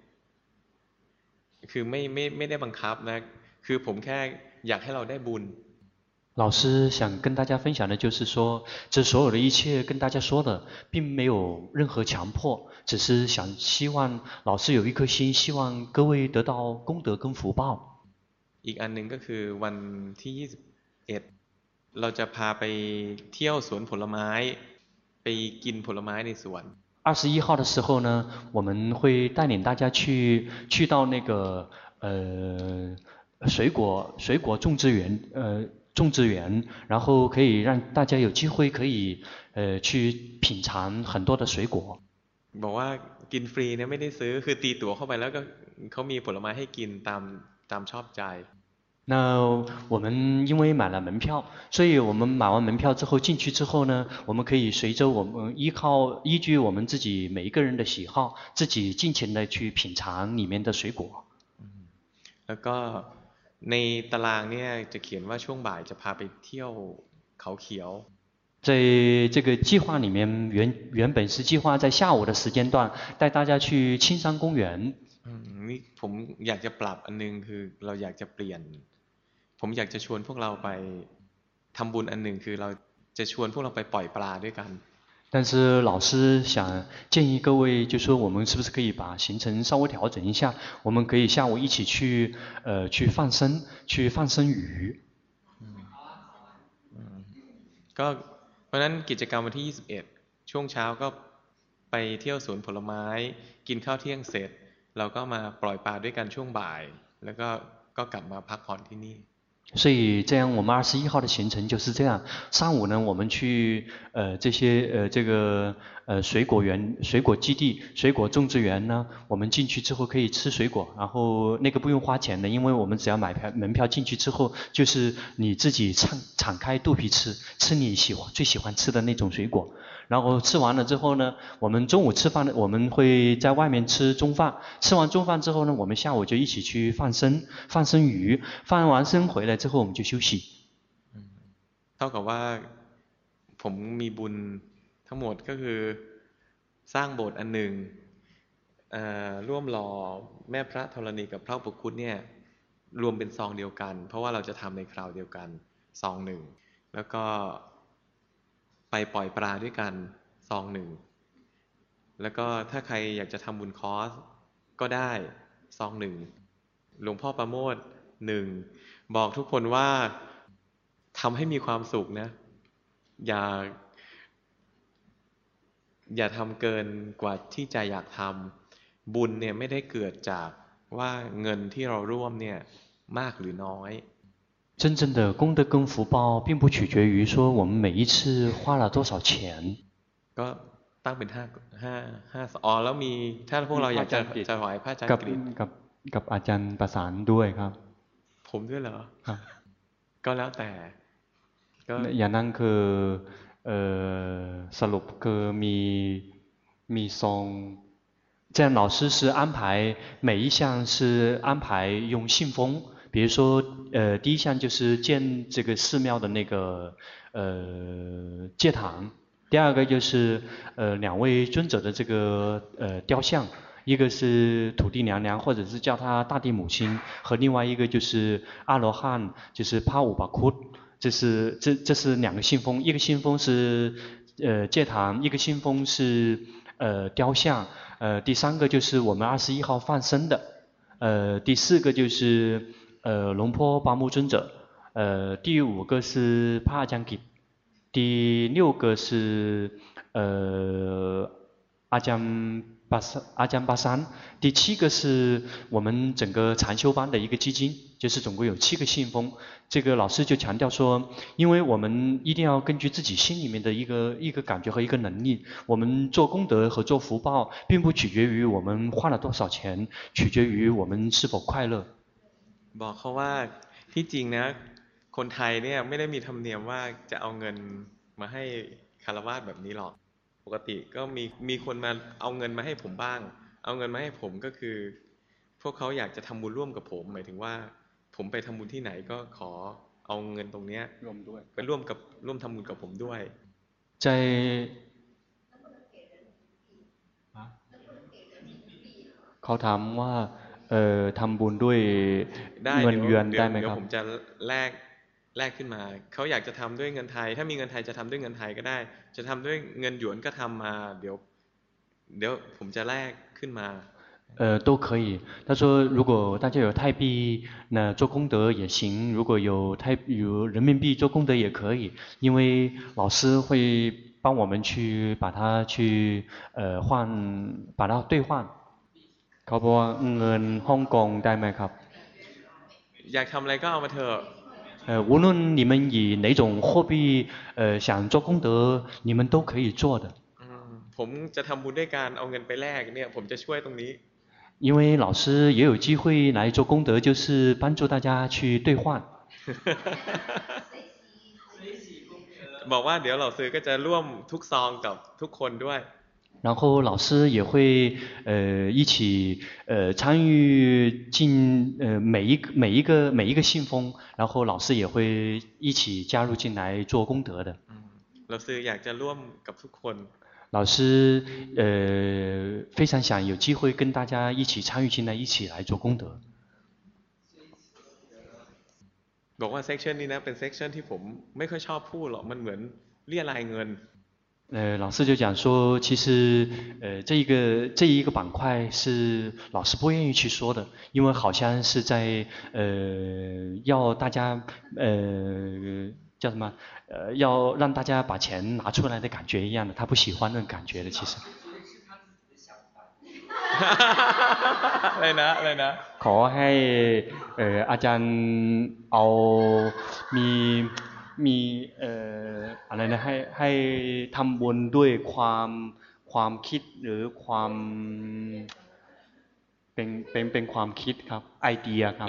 คือไม่ไม่ไม่ได้บังคับนะคือผมแค่อยากให้เราได้บุญ老师想跟大家分享的就是说，这所有的一切跟大家说的，并没有任何强迫，只是想希望老师有一颗心，希望各位得到功德跟福报。 อีกอันหนึ่งก็คือวันที่ยี่สิบเอ็ดเราจะพาไปเที่ยวสวนผลไม้ไปกินผลไม้ในสวน二十一号的时候呢，我们会带领大家去去到那个呃水果水果种植园呃种植园，然后可以让大家有机会可以呃去品尝很多的水果。 บอกว่ากินฟรีเนี่ยไม่ได้ซื้อคือตีตั๋วเข้าไปแล้วก็เขามีผลไม้ให้กินตามตามชอบใจ那我们因为买了门票，所以我们买完门票之后进去之后呢，我们可以随着我们依靠依据我们自己每一个人的喜好，自己尽情的去品尝里面的水果。 แล้วก็ในตารางเนี่ยจะเขียนว่าช่วงบ่ายจะพาไปเที่ยวเขาเขียว在这个计划里面，原原本是计划在下午的时间段带大家去青山公园。 นี่ผมอยากจะปรับอันนึงคือเราอยากจะเปลี่ยนผมอยากจะชวนพวกเราไปทำบุญอันหนึ่งคือเราจะชวนพวกเราไปปล่อยปลาด้วยกัน但是老师想建议各位，就说我们是不是可以把行程稍微调整一下？我们可以下午一起去呃去放生，去放生鱼。 ก็เพราะนั้นกิจกรรมวันที่ยี่สิบเอ็ดช่วงเช้าก็ไปเที่ยวสวนผลไม้กินข้าวเที่ยงเสร็จเราก็มาปล่อยปลาด้วยกันช่วงบ่ายแล้วก็ก็กลับมาพักผ่อนที่นี่所以这样，我们二十一号的行程就是这样。上午呢，我们去呃这些呃这个呃水果园、水果基地、水果种植园呢，我们进去之后可以吃水果，然后那个不用花钱的，因为我们只要买票门票进去之后，就是你自己敞敞开肚皮吃，吃你喜欢最喜欢吃的那种水果。然后吃完了之后呢，我们中午吃饭呢，我们会在外面吃中饭。吃完中饭之后呢，我们下午就一起去放生，放生鱼。放完生回来之后，我们就休息。 เท่ากับว่าผมมีบุญทั้งหมดก็คือสร้างโบสถ์อันหนึ่งร่วมหล่อแม่พระธรณีกับพระอุปคุตเนี่ยรวมเป็นซองเดียวกันเพราะว่าเราจะทำในคราวเดียวกันซองหนึ่งแล้วก็ไปปล่อยปลาด้วยกันซองหนึ่งแล้วก็ถ้าใครอยากจะทำบุญคอร์สก็ได้ซองหนึ่งหลวงพ่อประโมทหนึ่งบอกทุกคนว่าทำให้มีความสุขนะอย่าอย่าทำเกินกว่าที่ใจอยากทำบุญเนี่ยไม่ได้เกิดจากว่าเงินที่เราร่วมเนี่ยมากหรือน้อย真正的功德跟福报并不取决于说我们每一次花了多少钱ก็ตั้งเป็นห้าห้าห้าอ๋อแล้วมีถ้าพวกเราอยากจะจะถวายพระอาจารย์กฤษกับกับอาจารย์ประสานด้วยครับผมด้วยเหรอครับก็แล้วแต่ก็อย่างนั้นคือเอ่อสรุปคือมีมีซอง这样老师是安排每一项是安排用信封比如说，呃，第一项就是建这个寺庙的那个呃戒堂，第二个就是呃两位尊者的这个呃雕像，一个是土地娘娘或者是叫她大地母亲，和另外一个就是阿罗汉，就是帕武巴库，这是这这是两个信封，一个信封是呃戒堂，一个信封是呃雕像，呃第三个就是我们二十一号放生的，呃第四个就是。呃，龙坡巴木尊者，呃，第五个是帕江吉，第六个是呃阿江巴山阿江巴山，第七个是我们整个禅修班的一个基金，就是总共有七个信封。这个老师就强调说，因为我们一定要根据自己心里面的一个一个感觉和一个能力，我们做功德和做福报，并不取决于我们花了多少钱，取决于我们是否快乐。 บอกเขาว่าที่จริงนะคนไทยเนี่ยไม่ได้มีธรรมเนียมว่าจะเอาเงินมาให้คฤหัสถ์แบบนี้หรอกปกติก็มีมีคนมาเอาเงินมาให้ผมบ้างเอาเงินมาให้ผมก็คือพวกเขาอยากจะทำบุญร่วมกับผมหมายถึงว่าผมไปทำบุญที่ไหนก็ขอเอาเงินตรงนี้ร่วมด้วยไปร่วมกับร่วมทำบุญกับผมด้วย在เขาถามว่าเอ่อทำบุญด้วยเงินเยือนได้ไหมครับเดี๋ยวผมจะแลกแลกขึ้นมาเขาอยากจะทำด้วยเงินไทยถ้ามีเงินไทยจะทำด้วยเงินไทยก็ได้จะทำด้วยเงินหยวนก็ทำมาเดี๋ยวเดี๋ยวผมจะแลกขึ้นมา呃，都可以。他说，如果大家有泰币，那做功德也行；如果有泰有人民币做功德也可以，因为老师会帮我们去把它去呃换，把它兑换。เขาบอกว่าเงินฮ่องกงได้ไหมครับอยากทำอะไรก็เอามาเถอะ呃，无论你们以哪种货币呃想做功德，你们都可以做的。 ผมจะทำบุญด้วยการเอาเงินไปแลกเนี่ยผมจะช่วยตรงนี้因为老师也有机会来做功德，就是帮助大家去兑换。 บอกว่าเดี๋ยวเราซื้อก็จะร่วมทุกซองกับทุกคนด้วย然后老师也会呃一起呃参与进呃每一个每一个每一个信封，然后老师也会一起加入进来做功德的。 เราซื้ออยากจะร่วมกับทุกคน老师呃非常想有机会跟大家一起参与进来，一起来做功德。 บอกว่าเซกชันนี้นะเป็นเซกชันที่ผมไม่ค่อยชอบพูดหรอกมันเหมือนเรียรายเงิน呃，老师就讲说，其实呃这一个这一个板块是老师不愿意去说的，因为好像是在呃要大家呃叫什么呃要让大家把钱拿出来的感觉一样的，他不喜欢那种感觉的，其实。 อะไรนะอะไรนะขอให้เอ่ออาจารย์เอามีมีเอ่ออะไรนะให้ให้ทำบุญด้วยความความคิดหรือความเป็นเป็นเป็นความคิดครับไอเดียครับ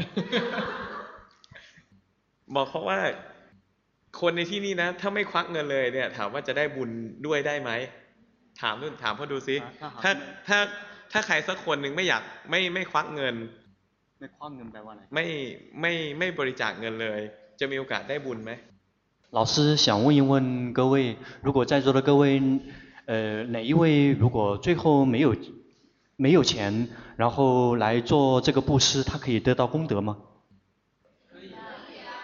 บอกเขาว่าคนในที่นี่นะถ้าไม่ควักเงินเลยเนี่ยถามว่าจะได้บุญด้วยได้ไหมถามนู่นถามเขาดูซิถ้าถ้าถ้าใครสักคนหนึ่งไม่อยากไม่ไม่ควักเงินไม่ควักเงินแปลว่าอะไรไม่ไม่ไม่บริจาคเงินเลยจะมีโอกาสได้บุญไหม老师想问一问各位，如果在座的各位，呃，哪一位如果最后没有没有钱，然后来做这个布施，他可以得到功德吗？可以啊，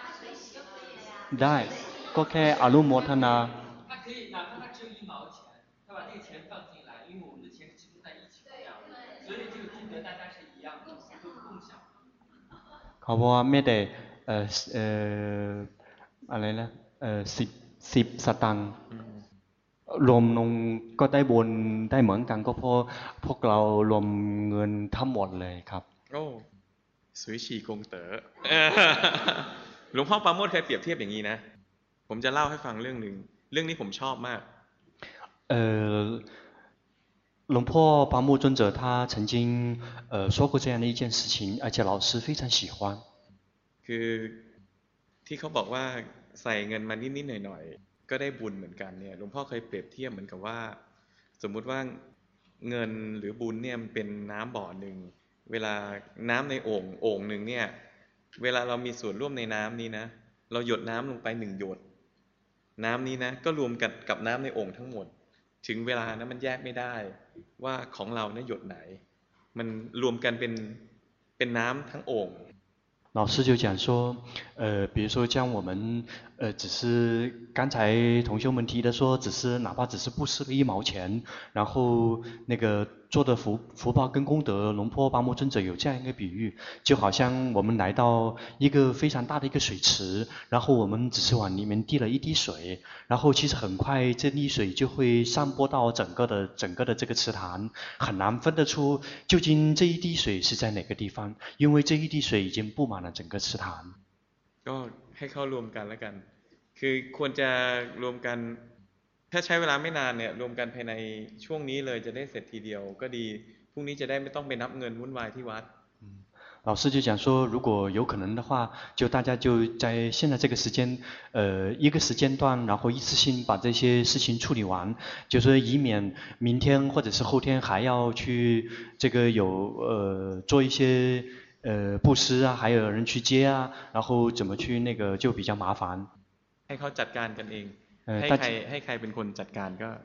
ได้ก็แค่อนุโมทนา他可以哪怕他只有一毛钱，他把这个钱放进来，因为我们的钱是集中在一起的，所以这个功德大家是一样的，都是共享。 เขาบอกว่าไม่ได้เอ่อเอ่ออะไรนะเอ่อสิบสิบสตังค์รวมลงก็ได้บุญได้เหมือนกันก็เพราะพวกเรารวมเงินทั้งหมดเลยครับโอ้สวยฉีกงเต๋อหลวงพ่อปราโมทย์เคยเปรียบเทียบอย่างนี้นะผมจะเล่าให้ฟังเรื่องหนึ่งเรื่องนี้ผมชอบมากเอ่อหลวงพ่อปราโมทย์尊者他曾经呃说过这样的一件事情而且老师非常喜欢คือที่เขาบอกว่าใส่เงินมานิดๆหน่อยๆก็ได้บุญเหมือนกันเนี่ยหลวงพ่อเคยเปรียบเทียบเหมือนกับว่าสมมุติว่าเงินหรือบุญเนี่ยมันเป็นน้ำบ่อหนึ่งเวลาน้ำในโอ่งโอ่งหนึ่งเนี่ยเวลาเรามีส่วนร่วมในน้ำนี้นะเราหยดน้ำลงไปหนึ่งหยดน้ำนี้นะก็รวมกันกับน้ำในโอ่งทั้งหมดถึงเวลานะมันแยกไม่ได้ว่าของเราเนี่ยหยดไหนมันรวมกันเป็นเป็นน้ำทั้งโอ่ง老师就讲说，呃，比如说像我们，呃，只是刚才同学们提的说，只是哪怕只是布施了一毛钱，然后那个做的福福报跟功德，龙坡巴摩尊者有这样一个比喻，就好像我们来到一个非常大的一个水池，然后我们只是往里面滴了一滴水，然后其实很快这滴水就会散播到整个的整个的这个池塘，很难分得出究竟这一滴水是在哪个地方，因为这一滴水已经布满了整个池塘。 ก็ให้เข้ารวมกันแล้วกันคือควรจะรวมกันถ้าใช้เวลาไม่นานเนี่ยรวมกันภายในช่วงนี้เลยจะได้เสร็จทีเดียวก็ดีพรุ่งนี้จะได้ไม่ต้องไปนับเงินวุ่นวายที่วัด老师就讲说，如果有可能的话，就大家就在现在这个时间，呃，一个时间段，然后一次性把这些事情处理完，就是以免明天或者是后天还要去这个有呃做一些呃布施啊，还有人去接啊，然后怎么去那个就比较麻烦。 ให้เขาจัดการกันเองให้ใครให้ใครเป็นคนจัดการก็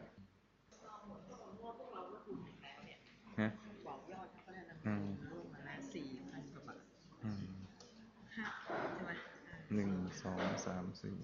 ฮะอืมหนึ่งสองสามสี่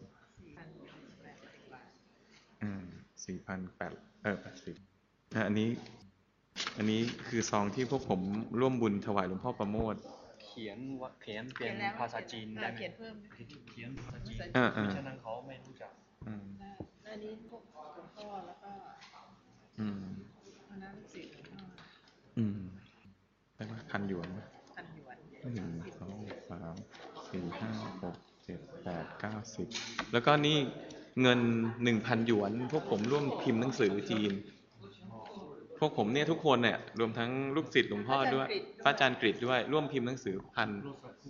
อืมสี่พันแปดเออแปดสิบอันนี้อันนี้คือซองที่พวกผมร่วมบุญถวายหลวงพ่อประโมทย์เขียนว่าเขียนเป็นภาษาจีนได้ไหมเขียนเพิ่มเขียนภาษาจีนเพราะฉะนั้นเขาไม่รู้จักอันนี้พวกหลวงพ่อแล้วก็คณะลูกศิษย์อืมได้ไหมพันหยวนพันหยวนหนึ่งสองสามสี่ห้าหกเจ็ดแปดเก้าสิบแล้วก็นี่เงินหนึ่งพันหยวนพวกผมร่วมพิมพ์หนังสือจีนพวกผมเนี่ยทุกคนเนี่ยรวมทั้งลูกศิษย์หลวงพ่อด้วยพระอาจารย์กฤษด้วยร่วมพิมพ์หนังสือพัน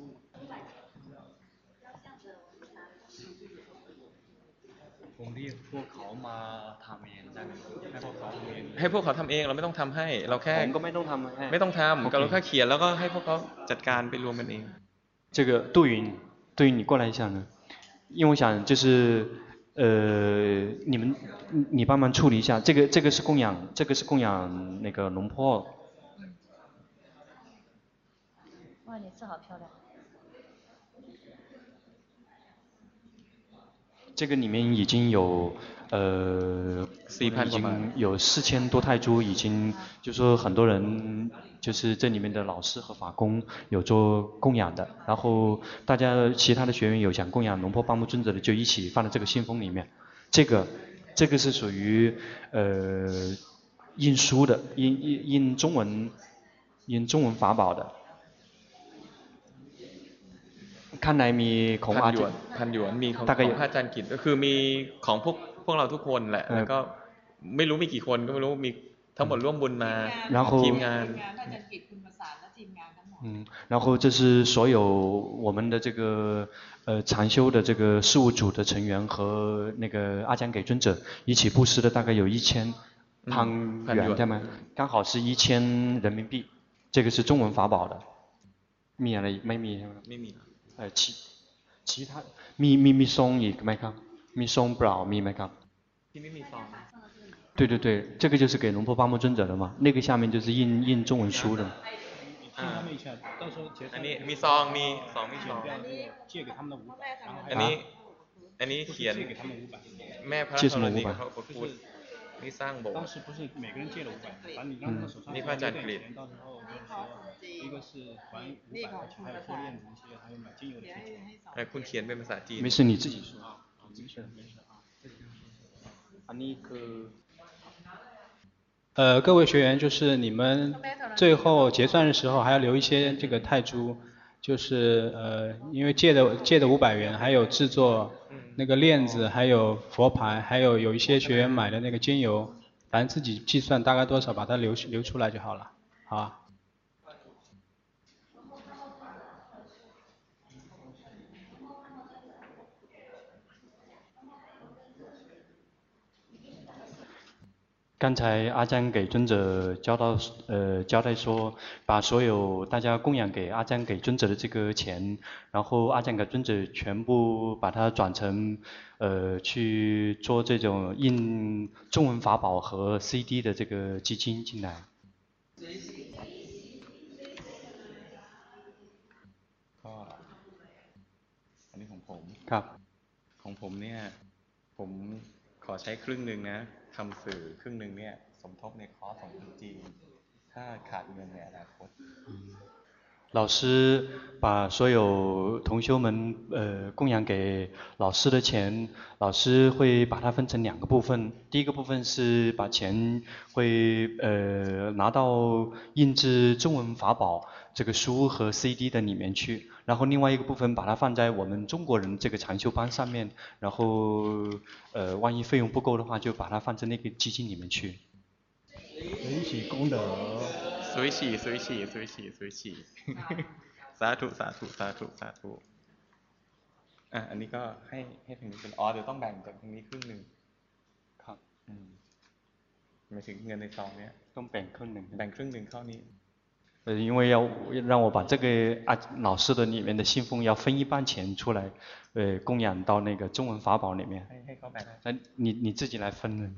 ผมเรียกพวกเขามาทำเองได้ไหมให้พวกเขาทำเองให้พวกเขาทำเองเราไม่ต้องทำให้เราแค่ผมก็ไม่ต้องทำให้ไม่ต้องทำเราแค่เขียนแล้วก็ให้พวกเขาจัดการไปรวมกันเอง这个杜云杜云你过来一下呢因为我想就是呃你们你帮忙处理一下这个这个是供养这个是供养那个龙婆哇你字好漂亮这个里面已经有呃已经有四千多泰铢已经就说很多人就是这里面的老师和法工有做供养的然后大家其他的学员有想供养龙婆巴木尊者的就一起放在这个信封里面这个这个是属于呃印书的印印印中文印中文法宝的ข้างในมีของอาจารย์พันหยวนมีของพระอาจารย์กิจก็คือมีของพวกพวกเราทุกคนแหละแล้วก็ไม่รู้มีกี่คนก็ไม่รู้มีทั้งหมดร่วมบุญมาทีมงาน嗯，然后这是所有我们的这个呃禅修的这个事务组的成员和那个阿江给尊者一起布施的大概有一千汤元对吗？刚好是一千人民币，这个是中文法宝的。มีอะไรไม่มีใช่ไหมไม่มีเอ่อ其其他มีมีมีซองอีกไหมครับมีซองเปล่ามีไหมครับที่ไม่มีซอง对对对这个就是给龙婆巴木尊者的嘛那个下面就是印印中文书的อันนี้มีซองมีซองมีซองอันนี้อันนี้เขียนแม่พระธรณีกับพระพุทธนี่สร้างโบสถ์นี่พระอาจารย์กฤษแต่คุณเขียนเป็นภาษาจีน没事你自己说อันนี้คือ呃，各位学员，就是你们最后结算的时候还要留一些这个泰铢，就是呃，因为借的借的五百元，还有制作那个链子，还有佛牌，还有有一些学员买的那个精油，反正自己计算大概多少，把它留留出来就好了，好吧？ 刚才阿江给尊者交到呃交代说，把所有大家供养给阿江给尊者的这个钱，然后阿江给尊者全部把它转成呃去做这种印中文法宝和 C D 的这个基金进来。 ก็อันนี้ของผมครับของผมเนี่ยผมขอใช้ครึ่งนึงนะทำสื่อครึ่งนึงเนี่ยสมทบในคอร์สของจีนถ้าขาดเงินในอนาคต老师把所有同修们呃供养给老师的钱，老师会把它分成两个部分。第一个部分是把钱会呃拿到印制中文法宝这个书和 C D 的里面去，然后另外一个部分把它放在我们中国人这个禅修班上面，然后呃万一费用不够的话，就把它放在那个基金里面去。 引起功德。 สวยฉี่สวยฉี่สวยฉี่สวยฉี่สาธุสาธุสาธุสาธุอ่ะอันนี้ก็ให้ให้ทางนี้เป็นอ๋อเดี๋ยวต้องแบ่งจากทางนี้ครึ่งนึงครับอืมหมายถึงเงินในซองเนี้ยต้องแบ่งครึ่งนึงแบ่งครึ่งนึงเข้านี้呃，因为要让我把这个啊老师的里面的信封要分一半钱出来，呃，供养到那个中文法宝里面。那你你自己来分呢？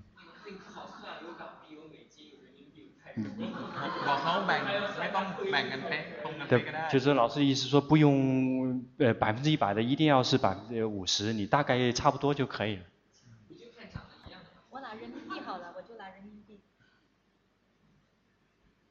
对，就是老师的意思说不用呃百分之一百的，一定要是百分之五十，你大概差不多就可以了。 我拿人民币好了，我就拿人民币。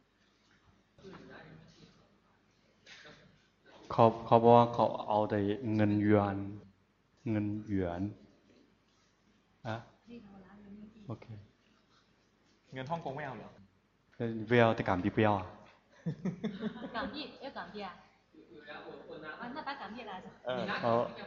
เขาเขาบอกว่าเขาเอาแต่เงินหยวนเงินหยวนอ่ะโอเคเงินฮ่องกงไม่เอาเหรอ不要的港币不要啊港币要港币啊啊那把港币拿着เออ哦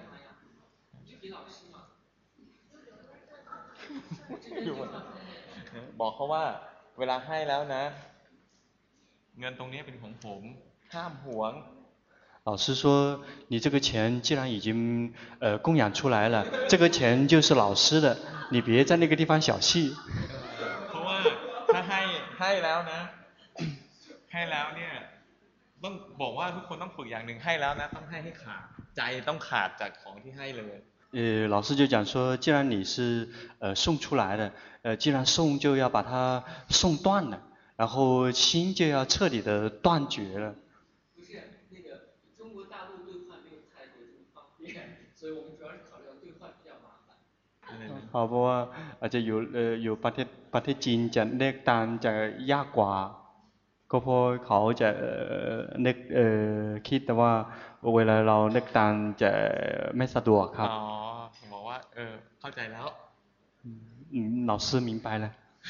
บอกเขาว่าเวลาให้แล้วนะเงินตรงนี้เป็นของผมห้ามหวง老师说你这个钱既然已经呃供养出来了这个钱就是老师的你别在那个地方小气เพราะว่าถ้าให้ให้แล้วนะให้แล้วเนี่ยต้องบอกว่าทุกคนต้องฝึกอย่างหนึ่งให้แล้วนะต้องให้ให้ขาดใจต้องขาดจากของที่ให้เลย呃，老师就讲说，既然你是呃送出来的，呃，既然送就要把它送断了，然后心就要彻底的断绝了。 不是那个中国大陆兑换没有泰国这么方便，所以我们主要是考虑到兑换比较麻烦。 เพราะว่าอาจจะอยู่เอ่ออยู่ประเทศประเทศจีนจะเลขตามจะยากกว่าก็เพราะเขาจะเอ่อนึกเอ่อคิดแต่ว่าเวลาเรานึกตามจะไม่สะดวกครับอ๋อบอกว่าเออเข้าใจแล้ว嗯老师明白了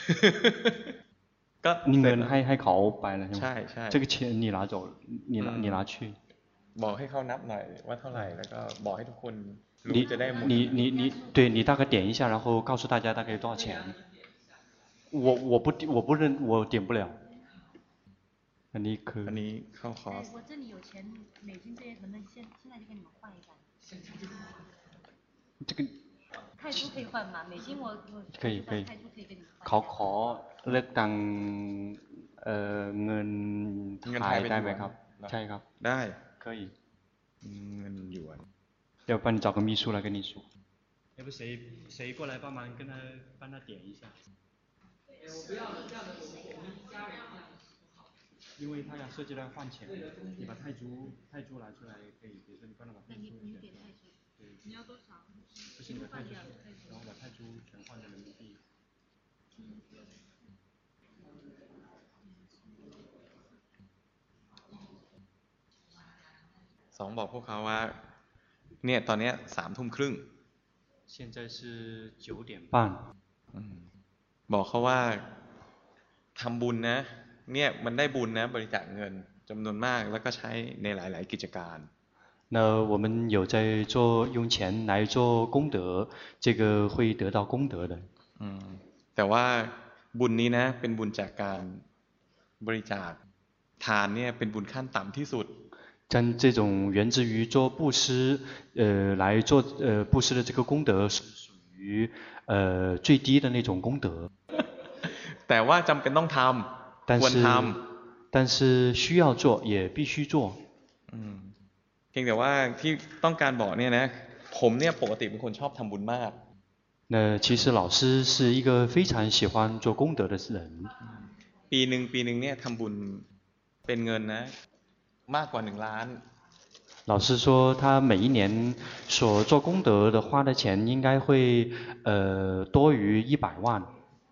ก็เงินให้ให้เขาไปแล้วใช่ไหมใช่ใช่这个钱你拿走你拿你拿去บอกให้เขานับหน่อยว่าเท่าไหร่แล้วก็บอกให้ทุกคนรู้จะได้หมด你你你对你大概点一下然后告诉大家大概多少钱我我不我不认我点不了อันนี้คืออันนี้เข้าคอร์ส我这里有钱美金这些可能现现在就跟你们换一下这个泰铢可以换吗美金我我可以可以泰铢可以跟你们换เขาขอเลือกตังเอ่อเงินไทยได้ไหมครับใช่ครับได้可以เงินหยวน要不然你找个秘书来跟你数要不谁谁过来帮忙跟他帮他点一下我不要了这样的我们我们一家人因为他要涉及到换钱你把泰铢泰铢拿出来可以比如说你帮他把泰铢你点泰铢你要多少不是你的泰铢然后把泰铢全换成人民币สองบอกพวกเขาว่าเนี่ยตอนนี้สามทุ่มครึ่ง现在是九点半บอกเขาว่าทำบุญนะเนี่ยมันได้บุญนะบริจาคเงินจำนวนมากแล้วก็ใช้ในหลายๆกิจการ那我们有在做用钱来做功德这个会得到功德的แต่ว่าบุญนี้นะเป็นบุญจากการบริจาคทานเนี่ยเป็นบุญขั้นต่ำที่สุด像这种源自于做布施呃来做呃布施的这个功德是属于呃最低的那种功德แต่ว่าจำเป็นต้องทำควรทำ但是需要做也必须做เพียงแต่ว่าที่ต้องการบอกเนี่ยนะผมเนี่ยปกติเป็นคนชอบทำบุญมาก那其实老师是一个非常喜欢做功德的人ปีหนึ่งปีหนึ่งเนี่ยทำบุญเป็นเงินนะมากกว่าหนึ่งล้าน老师说他每一年所做功德的花的钱应该会呃多于一百万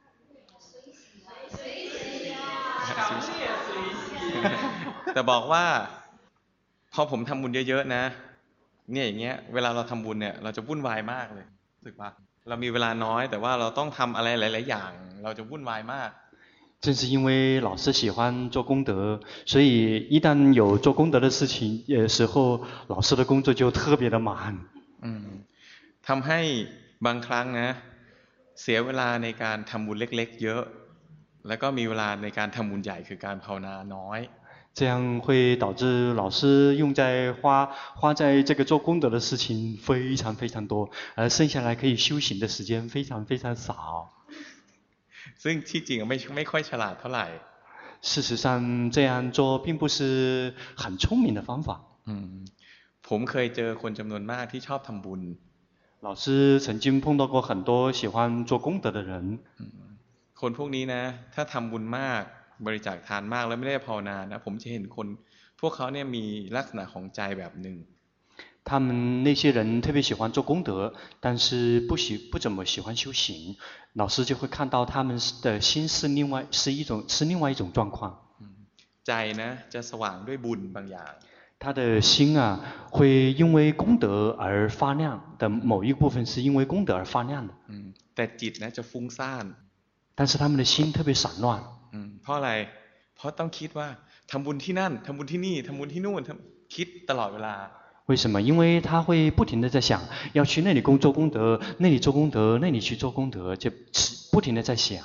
แต่บอกว่าพอผมทำบุญเยอะๆนะเนี่ยอย่างเงี้ยเวลาเราทำบุญเนี่ยเราจะวุ่นวายมากเลยรู้สึกปะเรามีเวลาน้อยแต่ว่าเราต้องทำอะไรหลายๆอย่างเราจะวุ่นวายมาก正是因为老师喜欢做功德所以一旦有做功德的事情的时候老师的工作就特别的忙ทำให้บางครั้งนะเสียเวลาในการทำบุญเล็กๆเยอะแล้วก็มีเวลาในการทำบุญใหญ่คือการภาวนาน้อย这样会导致老师用在花花在这个做功德的事情非常非常多而剩下来可以修行的时间非常非常少ซึ่งที่จริงไม่ไม่ค่อยฉลาดเท่าไหร่事实上这样做并不是很聪明的方法ผมเคยเจอคนจำนวนมากที่ชอบทำบุญ老师曾经碰到过很多喜欢做功德的人คนพวกนี้นะถ้าทำบุญมากบริจาคทานมากแล้วไม่ได้ภาวนานะผมจะเห็นคนพวกเขาเนี่ยมีลักษณะของใจแบบหนึ่ง他们那些人特别喜欢做功德但是不喜不怎么喜欢修行老师就会看到他们的心是另外是一种是另外一种状况ใจนะจะสว่างด้วยบุญบางอย่าง他的心啊，会因为功德而发亮的某一部分是因为功德而发亮的。 嗯，แต่จิตนะจะฟุ้งซ่าน但是他们的心特别散乱。 嗯，เพราะอะไรเพราะต้องคิดว่าทำบุญที่นั่นทำบุญที่นี่ทำบุญที่นู่นคิดตลอดเวลา为什么？因为他会不停的在想，要去那里工作功德，那里做功德，那里去做功德，就不停的在想。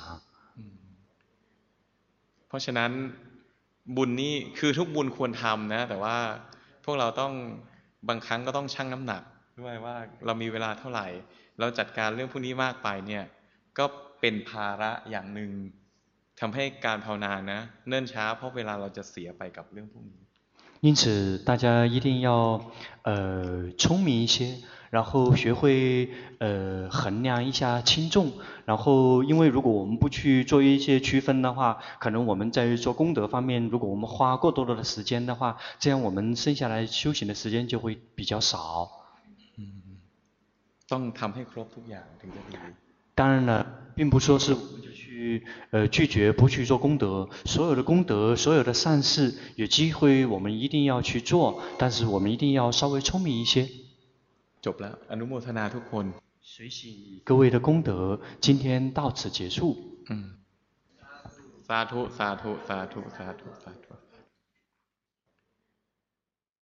เพราะฉะนั้นบุญนี่คือทุกบุญควรทำนะแต่ว่าพวกเราต้องบางครั้งก็ต้องชั่งน้ำหนักด้วยว่าเรามีเวลาเท่าไหร่เราจัดการเรื่องพวกนี้มากไปเนี่ยก็เป็นภาระอย่างหนึ่งทำให้การภาวนานะเนิ่นช้าเพราะเวลาเราจะเสียไปกับเรื่องพวกนี้因此，大家一定要呃聪明一些，然后学会呃衡量一下轻重。然后，因为如果我们不去做一些区分的话，可能我们在做功德方面，如果我们花过多的时间的话，这样我们剩下来修行的时间就会比较少。 ต้องทำให้ครบทุกอย่างถึงจะดี。 当然了，并不说是我们就去呃拒绝不去做功德，所有的功德，所有的善事，有机会我们一定要去做，但是我们一定要稍微聪明一些。 จบแล้วอนุโมทนาทุกคน随喜各位的功德，今天到此结束。 嗯，สาธุสาธุสาธุสาธุสาธุ